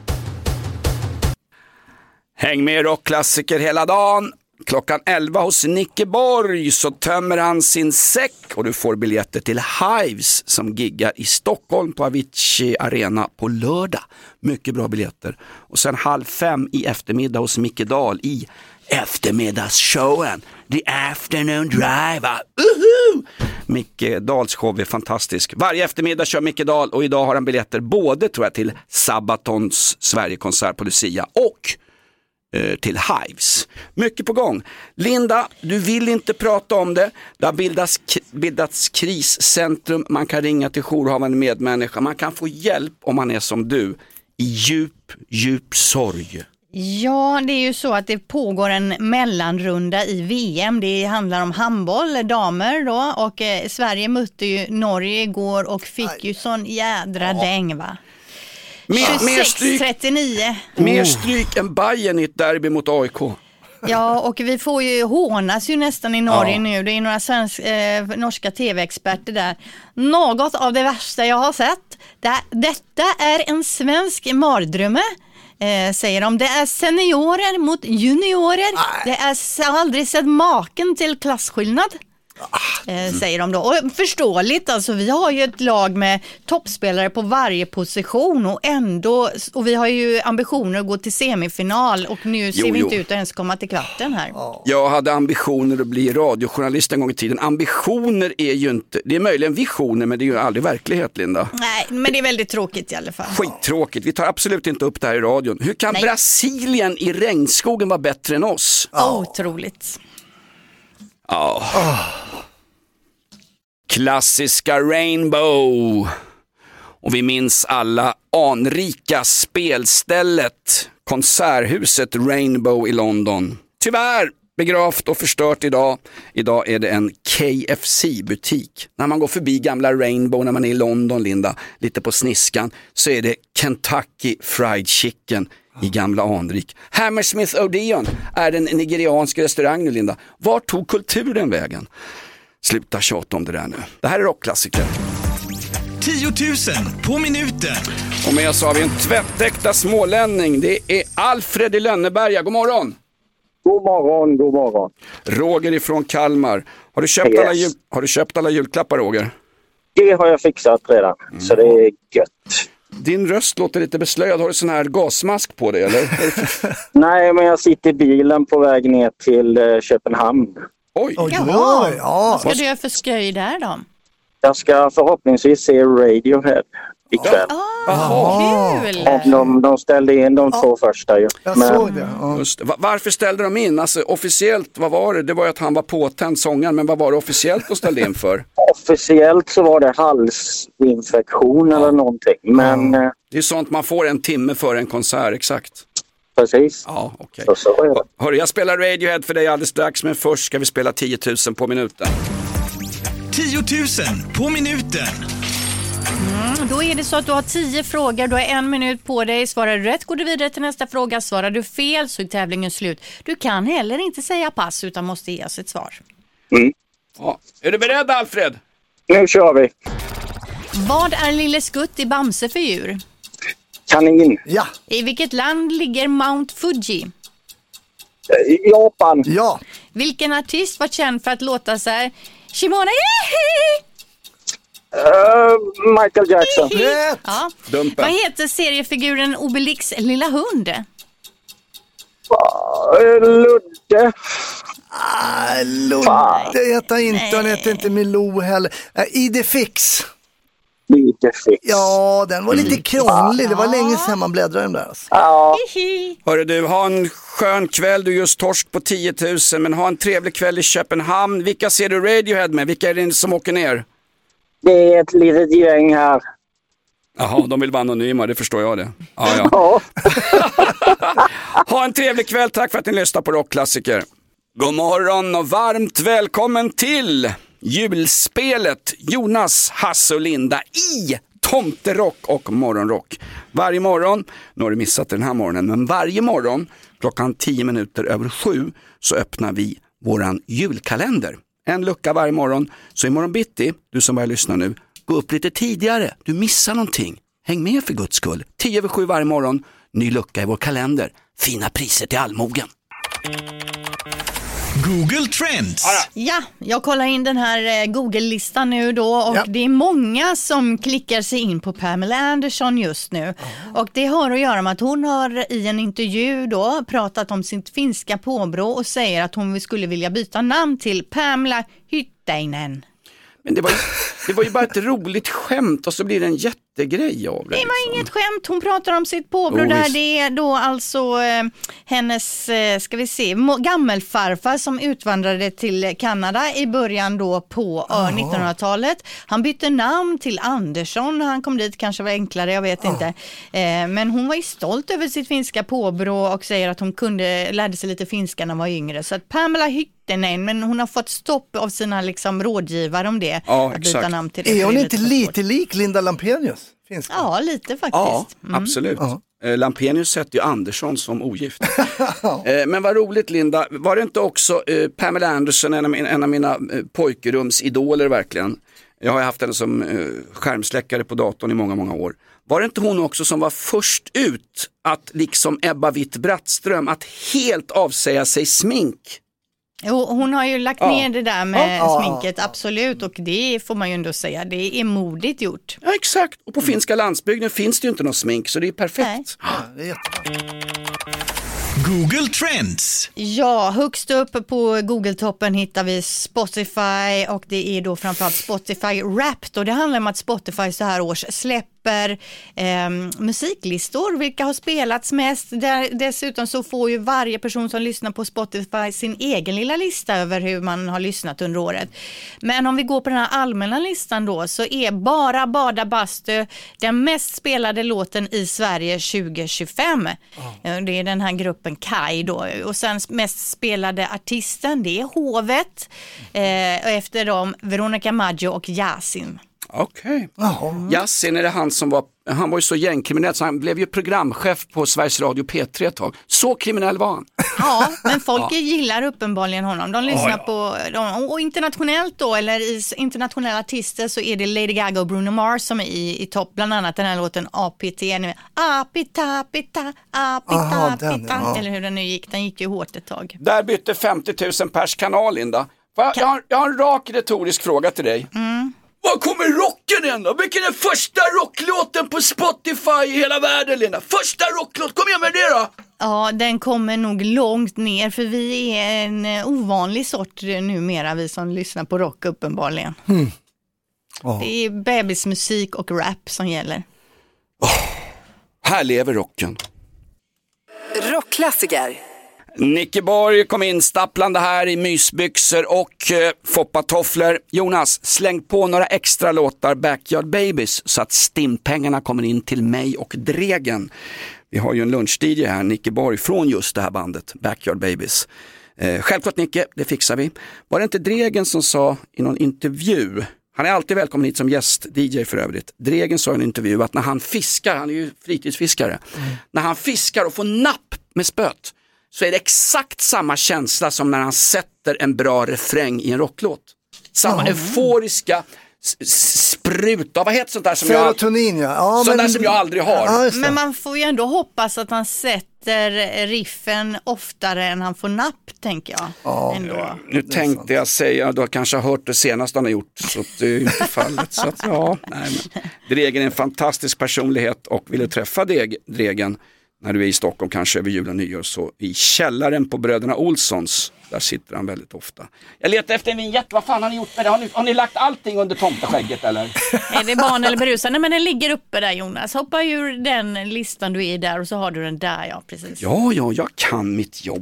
Häng med rockklassiker hela dagen. Klockan 11 hos Nicke Borg så tömmer han sin säck och du får biljetter till Hives som giggar i Stockholm på Avicii Arena på lördag. Mycket bra biljetter. Och sen 4:30 i eftermiddag hos Micke Dahl i eftermiddagsshowen. The Afternoon Drive. Micke Dahls show är fantastisk. Varje eftermiddag kör Micke Dahl och idag har han biljetter både tror jag till Sabatons Sverigekonsert på Lucia och till Hives. Mycket på gång. Linda, du vill inte prata om det. Det har bildats kriscentrum. Man kan ringa till jourhavande medmänniska. Man kan få hjälp om man är som du i djup sorg. Ja, det är ju så att det pågår en mellanrunda i VM. Det handlar om handboll, damer då. Och Sverige mötte ju Norge igår och fick ju sån jädra däng, va? 26-39. Mer stryk än Bayern i ett derby mot AIK. Ja, och vi får ju hånas ju nästan i Norge nu. Det är några norska tv-experter där. Något av det värsta jag har sett. Detta är en svensk mardrömme. Säger de. Det är seniorer mot juniorer. Det är aldrig sett maken till klasskillnad. Säger de då. Och förståeligt, alltså vi har ju ett lag med toppspelare på varje position och vi har ju ambitioner att gå till semifinal och nu ser vi inte ut att ens komma till kvarten här. Jag hade ambitioner att bli radiojournalist en gång i tiden. Ambitioner är ju inte, det är möjligen visioner, men det är ju aldrig verklighet, Linda. Nej, men det är väldigt tråkigt i alla fall. Skittråkigt, vi tar absolut inte upp det här i radion. Hur kan Brasilien i regnskogen vara bättre än oss? Otroligt. Ja. Klassiska Rainbow. Och vi minns alla anrika spelstället, konserthuset Rainbow i London. Tyvärr begravt och förstört idag. Idag är det en KFC-butik. När man går förbi gamla Rainbow när man är i London, Linda, lite på sniskan, så är det Kentucky Fried Chicken i gamla anrik. Hammersmith Odeon är en nigeriansk restaurang nu, Linda. Var tog kulturen vägen? Sluta tjata om det där nu. Det här är rockklassiker. 10 000 på minuten. Och med oss har vi en tvättäkta smålänning. Det är Alfred i Lönneberga. God morgon. God morgon, god morgon. Roger ifrån Kalmar. Har du köpt alla julklappar, Roger? Det har jag fixat redan, så det är gött. Din röst låter lite beslöjad. Har du sån här gasmask på dig, eller? Nej, men jag sitter i bilen på väg ner till Köpenhamn. Oj! Vad ska du göra för sköj där då? Jag ska förhoppningsvis se Radiohead ikväll. Kul! De ställde in de två första ju. Jag såg det. Just, varför ställde de in? Alltså officiellt, vad var det? Det var ju att han var påtänd sångaren, men vad var det officiellt de ställde in för? Officiellt så var det halsinfektion eller någonting. Men det är sånt man får en timme före en konsert, exakt. Precis. Ja, okej. Så. Hörru, jag spelar Radiohead för dig alldeles strax, men först ska vi spela 10 000 på minuten. 10 000 på minuten. Då är det så att du har 10 frågor, du har 1 minut på dig. Svarar du rätt går du vidare till nästa fråga. Svarar du fel så är tävlingen slut. Du kan heller inte säga pass utan måste ge oss ett svar. Ja. Är du beredd, Alfred? Nu kör vi. Vad är Lille Skutt i Bamse för djur? Kanin. Ja. I vilket land ligger Mount Fuji? Japan. Ja. Vilken artist var känd för att låta så här Shimona yehi? Michael Jackson. Ja. Dumpen. Vad heter seriefiguren Obelix lilla hund? Ludde. Ludde heter inte, han heter inte Milou heller. Idefix. Ja, den var lite krånglig. Det var länge sedan man bläddrade den där. Alltså. Ja. Hörru du, ha en skön kväll. Du är just torsk på 10 000, men ha en trevlig kväll i Köpenhamn. Vilka ser du Radiohead med? Vilka är det som åker ner? Det är ett litet gäng här. Jaha, de vill vara anonyma, det förstår jag det. Ja. Ha en trevlig kväll, tack för att ni lyssnar på Rockklassiker. God morgon och varmt välkommen till julspelet Jonas, Hasse och Linda i Tomterock och Morgonrock. Varje morgon, nu har du missat den här morgonen, men varje morgon klockan 7:10 så öppnar vi våran julkalender. En lucka varje morgon, så imorgon bitti, du som börjar lyssna nu, gå upp lite tidigare, du missar någonting. Häng med för Guds skull. 7:10 varje morgon, ny lucka i vår kalender. Fina priser till allmogen. Google Trends. Ja, jag kollar in den här Google-listan nu då och det är många som klickar sig in på Pamela Anderson just nu. Och det har att göra med att hon har i en intervju då pratat om sitt finska påbrå och säger att hon skulle vilja byta namn till Pamela Hyttäinen. Men det var ju bara ett roligt skämt och så blir det en jättegrej av det. Det var inget skämt, hon pratar om sitt påbrå där. Det är då alltså hennes, gammelfarfar som utvandrade till Kanada i början då på 1900-talet. Han bytte namn till Andersson när han kom dit, kanske var enklare, jag vet inte. Men hon var ju stolt över sitt finska påbrå och säger att hon lärde sig lite finska när hon var yngre. Så att Pamela Hyttäinen, men hon har fått stopp av sina rådgivare om det. Ja, att byta namn till det. Är hon inte lite lik Linda Lampenius? Finska. Ja, lite faktiskt. Ja, absolut. Lampenius sätter ju Andersson som ogift. Men vad roligt, Linda. Var det inte också Pamela Anderson, en av mina pojkerumsidoler verkligen? Jag har haft henne som skärmsläckare på datorn i många, många år. Var det inte hon också som var först ut att liksom Ebba Witt-Brattström att helt avsäga sig smink? Jo, hon har ju lagt ner det där med sminket, absolut, och det får man ju ändå säga, det är modigt gjort. Ja, exakt, och på finska landsbygden finns det ju inte någon smink, så det är perfekt. Ja, det är jättebra. Google Trends. Ja, högst upp på Google-toppen hittar vi Spotify, och det är då framförallt Spotify Wrapped, och det handlar om att Spotify så här års släpper musiklistor, vilka har spelats mest. Dessutom så får ju varje person som lyssnar på Spotify sin egen lilla lista över hur man har lyssnat under året. Men om vi går på den här allmänna listan då, så är Bara Bada Bastu den mest spelade låten i Sverige 2025. Det är den här gruppen Kai då. Och sen mest spelade artisten, det är Hovet. Och efter dem Veronica Maggio och Yasin. Okej. Yasin, är det han var ju så gängkriminell så han blev ju programchef på Sveriges Radio P3 ett tag. Så kriminell var han. Ja, men folk gillar uppenbarligen honom. De lyssnar på och internationellt då, eller i internationella artister, så är det Lady Gaga och Bruno Mars som är i topp. Bland annat den här låten APT. Apita, pita, apita, pita. Eller hur den nu gick. Den gick ju hårt ett tag. Där bytte 50 000 pers kanal, Linda. Jag har en rak retorisk fråga till dig. Var kommer rocken igen då? Vilken är första rocklåten på Spotify i hela världen, Linda? Första rocklåt, kom igen med det då! Ja, den kommer nog långt ner, för vi är en ovanlig sort numera, vi som lyssnar på rock uppenbarligen. Det är bebismusik och rap som gäller. Här lever rocken. Rockklassiker. Nicke Borg kom in stapplande här i mysbyxor och foppatofflor. Jonas, släng på några extra låtar Backyard Babies så att stimpengarna kommer in till mig och Dregen. Vi har ju en lunch-DJ här, Nicke Borg, från just det här bandet, Backyard Babies. Självklart Nicke, det fixar vi. Var det inte Dregen som sa i någon intervju, han är alltid välkommen hit som gäst-DJ för övrigt. Dregen sa i en intervju att när han fiskar, han är ju fritidsfiskare, när han fiskar och får napp med spöt, så är det exakt samma känsla som när han sätter en bra refräng i en rocklåt. Samma euforiska spruta, vad heter sånt där som serotonin, där som jag aldrig har. Men man får ju ändå hoppas att han sätter riffen oftare än han får napp, tänker jag. Nu tänkte jag säga, du har kanske hört det senast han har gjort, så det är inte fallet. Så att, Dregen är en fantastisk personlighet, och vill du träffa Dregen när du är i Stockholm, kanske över jul och nyår, så i källaren på Bröderna Olssons, där sitter han väldigt ofta. Jag letar efter en vignett, vad fan har ni gjort med det? Har ni lagt allting under tomteskägget eller? Är det barn eller berusande? Men den ligger uppe där, Jonas. Hoppa ur den listan du är där, och så har du den där, ja precis. Ja, jag kan mitt jobb.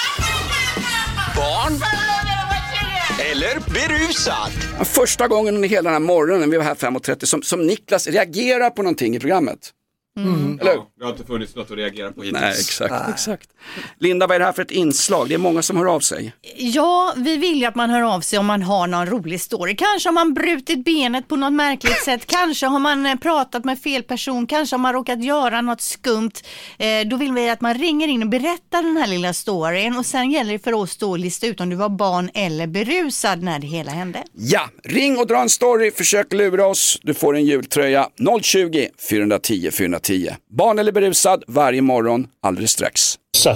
Barn eller berusad? Första gången under hela den här morgonen, vi var här 5:30, som Niklas reagerar på någonting i programmet. Eller? Ja, det har inte funnits något att reagera på hittills. Nej, exakt. Linda, vad är det här för ett inslag? Det är många som hör av sig. Ja, vi vill ju att man hör av sig om man har någon rolig story. Kanske har man brutit benet på något märkligt sätt. Kanske har man pratat med fel person. Kanske har man råkat göra något skumt. Då vill vi att man ringer in och berättar den här lilla storyn. Och sen gäller det för oss då att lista ut om du var barn eller berusad när det hela hände. Ja, ring och dra en story. Försök lura oss. Du får en jultröja. 020 410 410. Barn eller berusad varje morgon, alldeles strax.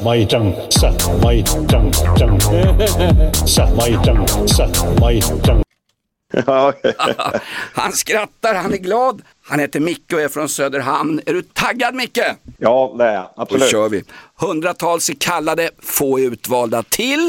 Han skrattar, han är glad. Han heter Micke och är från Söderhamn. Är du taggad, Micke? Ja, det är jag. Absolut. Då kör vi. Hundratals är kallade, få utvalda till...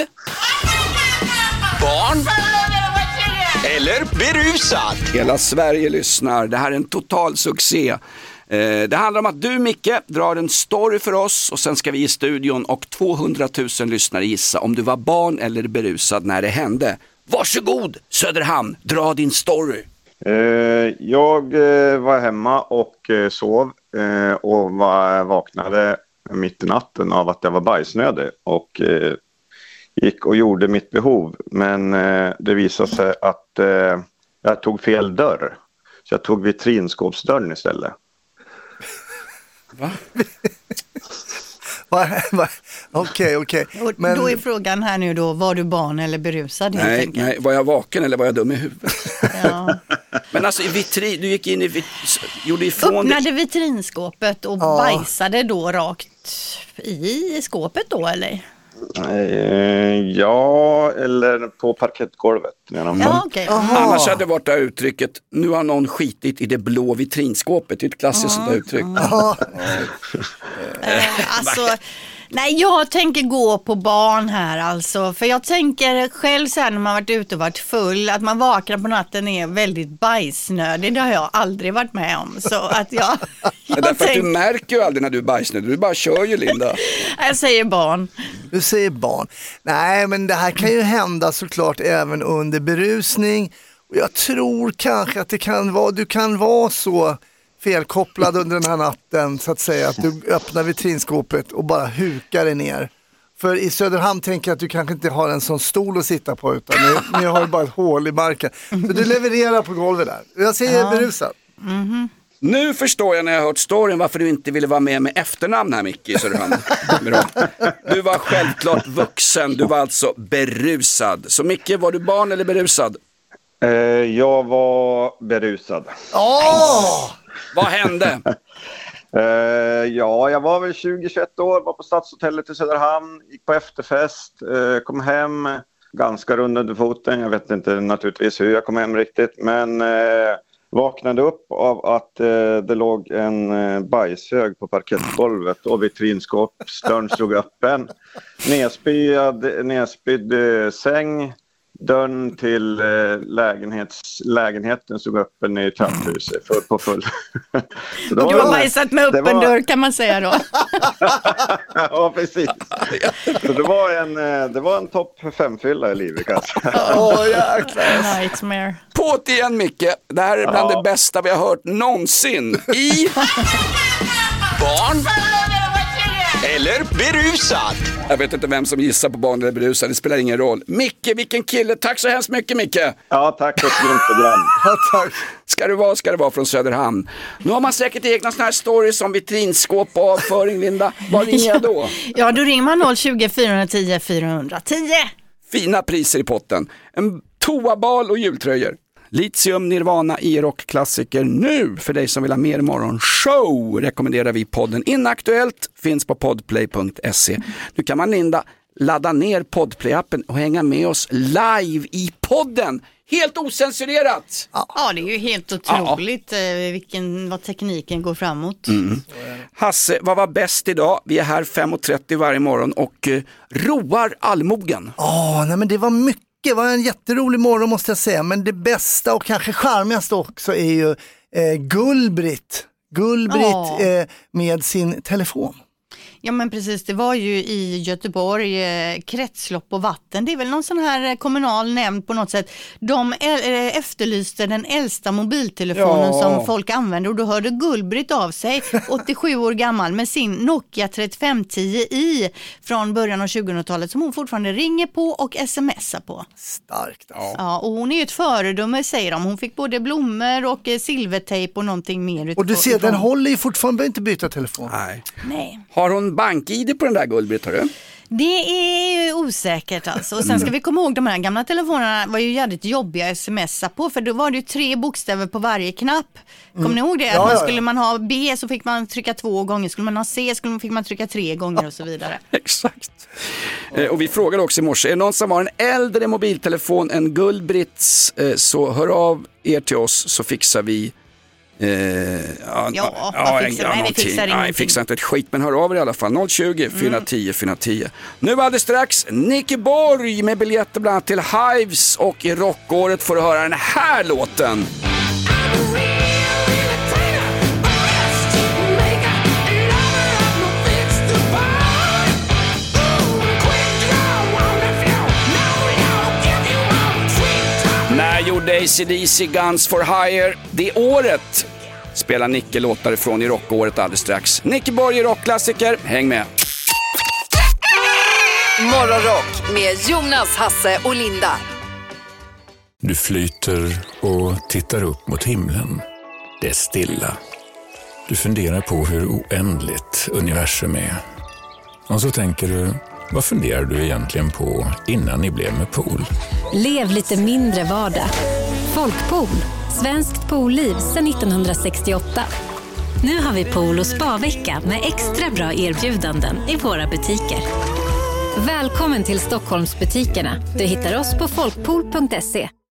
Barn eller berusad? Hela Sverige lyssnar. Det här är en total succé. Det handlar om att du, Micke, drar en story för oss, och sen ska vi i studion och 200 000 lyssnare gissa om du var barn eller berusad när det hände. Varsågod, Söderhamn, dra din story. Jag var hemma och sov och vaknade mitt i natten av att jag var bajsnödig och gick och gjorde mitt behov. Men det visade sig att jag tog fel dörr. Så jag tog vitrinskåpsdörren istället. Va? Okej. Men då är frågan här nu då, var du barn eller berusad helt enkelt? Nej, var jag vaken eller var jag dum i huvudet? Ja. Men alltså vitrin, du gick in i gjorde ifrån öppnade vitrinskåpet och bajsade då rakt i skåpet då eller? Ja, eller på parkettgolvet. Ja, okay. Annars hade det varit det här uttrycket, nu har någon skitit i det blå vitrinskåpet. Det är ett klassiskt sånt där uttryck. Alltså, nej, jag tänker gå på barn här alltså. För jag tänker själv så här när man varit ute och varit full, att man vaknar på natten är väldigt bajsnödig. Det har jag aldrig varit med om. Så att jag därför att du märker ju aldrig när du är bajsnödig. Du bara kör ju, Linda. Jag säger barn. Du säger barn. Nej, men det här kan ju hända såklart även under berusning. Och jag tror kanske att du kan vara så felkopplad under den här natten så att säga, att du öppnar vitrinskåpet och bara hukar dig ner. För i Söderhamn tänker jag att du kanske inte har en sån stol att sitta på, utan ni har ju bara ett hål i marken. Så du levererar på golvet där. Jag säger berusad. Mm-hmm. Nu förstår jag när jag har hört storyn varför du inte ville vara med efternamn här, Micke, i Söderhamn. Du var självklart vuxen, du var alltså berusad. Så Micke, var du barn eller berusad? Jag var berusad. Vad hände? Jag var väl 20-21 år, var på Stadshotellet i Söderhamn, gick på efterfest, kom hem ganska rund under foten. Jag vet inte naturligtvis hur jag kom hem riktigt, men vaknade upp av att det låg en bajshög på parkettgolvet och vitrinskåpsdörren stod öppen. Nedspydd säng. Dörren till lägenheten stod öppen i trapphuset på full. Och du har bajsat med öppen dörr kan man säga då. Ja, precis. Så det var en topp 5-fylla i livet kanske. Jäklar. Nightmare. På't igen, Micke. Det här är bland det bästa vi har hört någonsin. I barn eller berusad. Jag vet inte vem som gissar på barn eller berusad. Det spelar ingen roll. Micke, vilken kille. Tack så hemskt mycket, Micke. Ja, tack för ett grymt program. Ja, tack. Ska det vara från Söderhamn. Nu har man säkert egna såna här stories som vitrinskåp och avföring, Linda. Vad ringer jag då? Ja, då ringer man 020 410 410. Fina priser i potten. En toabal och jultröjor. Litium, Nirvana, E-rock-klassiker nu. För dig som vill ha mer morgonshow rekommenderar vi podden Inaktuellt. Finns på podplay.se. Nu kan man, Linda, ladda ner Podplay-appen och hänga med oss live i podden. Helt osensurerat. Ja, det är ju helt otroligt vad tekniken går framåt. Hasse, vad var bäst idag? Vi är här 5:30 varje morgon och roar allmogen. Nej, men det var mycket. Det var en jätterolig morgon måste jag säga, men det bästa och kanske charmigaste också är ju Gullbritt med sin telefon. Ja, men precis, det var ju i Göteborg, kretslopp och vatten. Det är väl någon sån här kommunal nämnd på något sätt. De efterlyste den äldsta mobiltelefonen som folk använder, och då hörde Gullbritt av sig, 87 år gammal, med sin Nokia 3510i från början av 2000-talet som hon fortfarande ringer på och smsar på. Starkt. Ja, och hon är ju ett föredöme, säger de. Hon fick både blommor och silvertejp och någonting mer. Och du ser, den håller ju fortfarande, behöver inte byta telefon. Nej. Har hon bank-ID på den där, Gullbritt, hörru? Det är ju osäkert alltså. Och sen ska vi komma ihåg, de här gamla telefonerna var ju jävligt jobbiga att smsa på, för då var det ju 3 bokstäver på varje knapp. Kommer ni ihåg det? Skulle man ha B så fick man trycka 2 gånger, skulle man ha C fick man trycka 3 gånger och så vidare. Exakt. Och vi frågade också i morse, är det någon som har en äldre mobiltelefon än Gullbritts, så hör av er till oss så fixar vi. Vi fixar inte ett skit, men hör av er i alla fall. 020 410 410. Nu alldeles strax Nicky Borg med biljetter bland annat till Hives, och i rockåret får du höra den här låten. När gjorde AC/DC Guns for Hire det året? Spelar Nicke låtar ifrån i rockåret alldeles strax. Nicky Borg, rockklassiker, häng med. Morgonrock med Jonas, Hasse och Linda. Du flyter och tittar upp mot himlen. Det är stilla. Du funderar på hur oändligt universum är. Och så tänker du, vad funderar du egentligen på innan ni blev med pool? Lev lite mindre vardag. Folkpool. Svenskt poolliv sedan 1968. Nu har vi pool- och spa-vecka med extra bra erbjudanden i våra butiker. Välkommen till Stockholmsbutikerna. Du hittar oss på folkpool.se.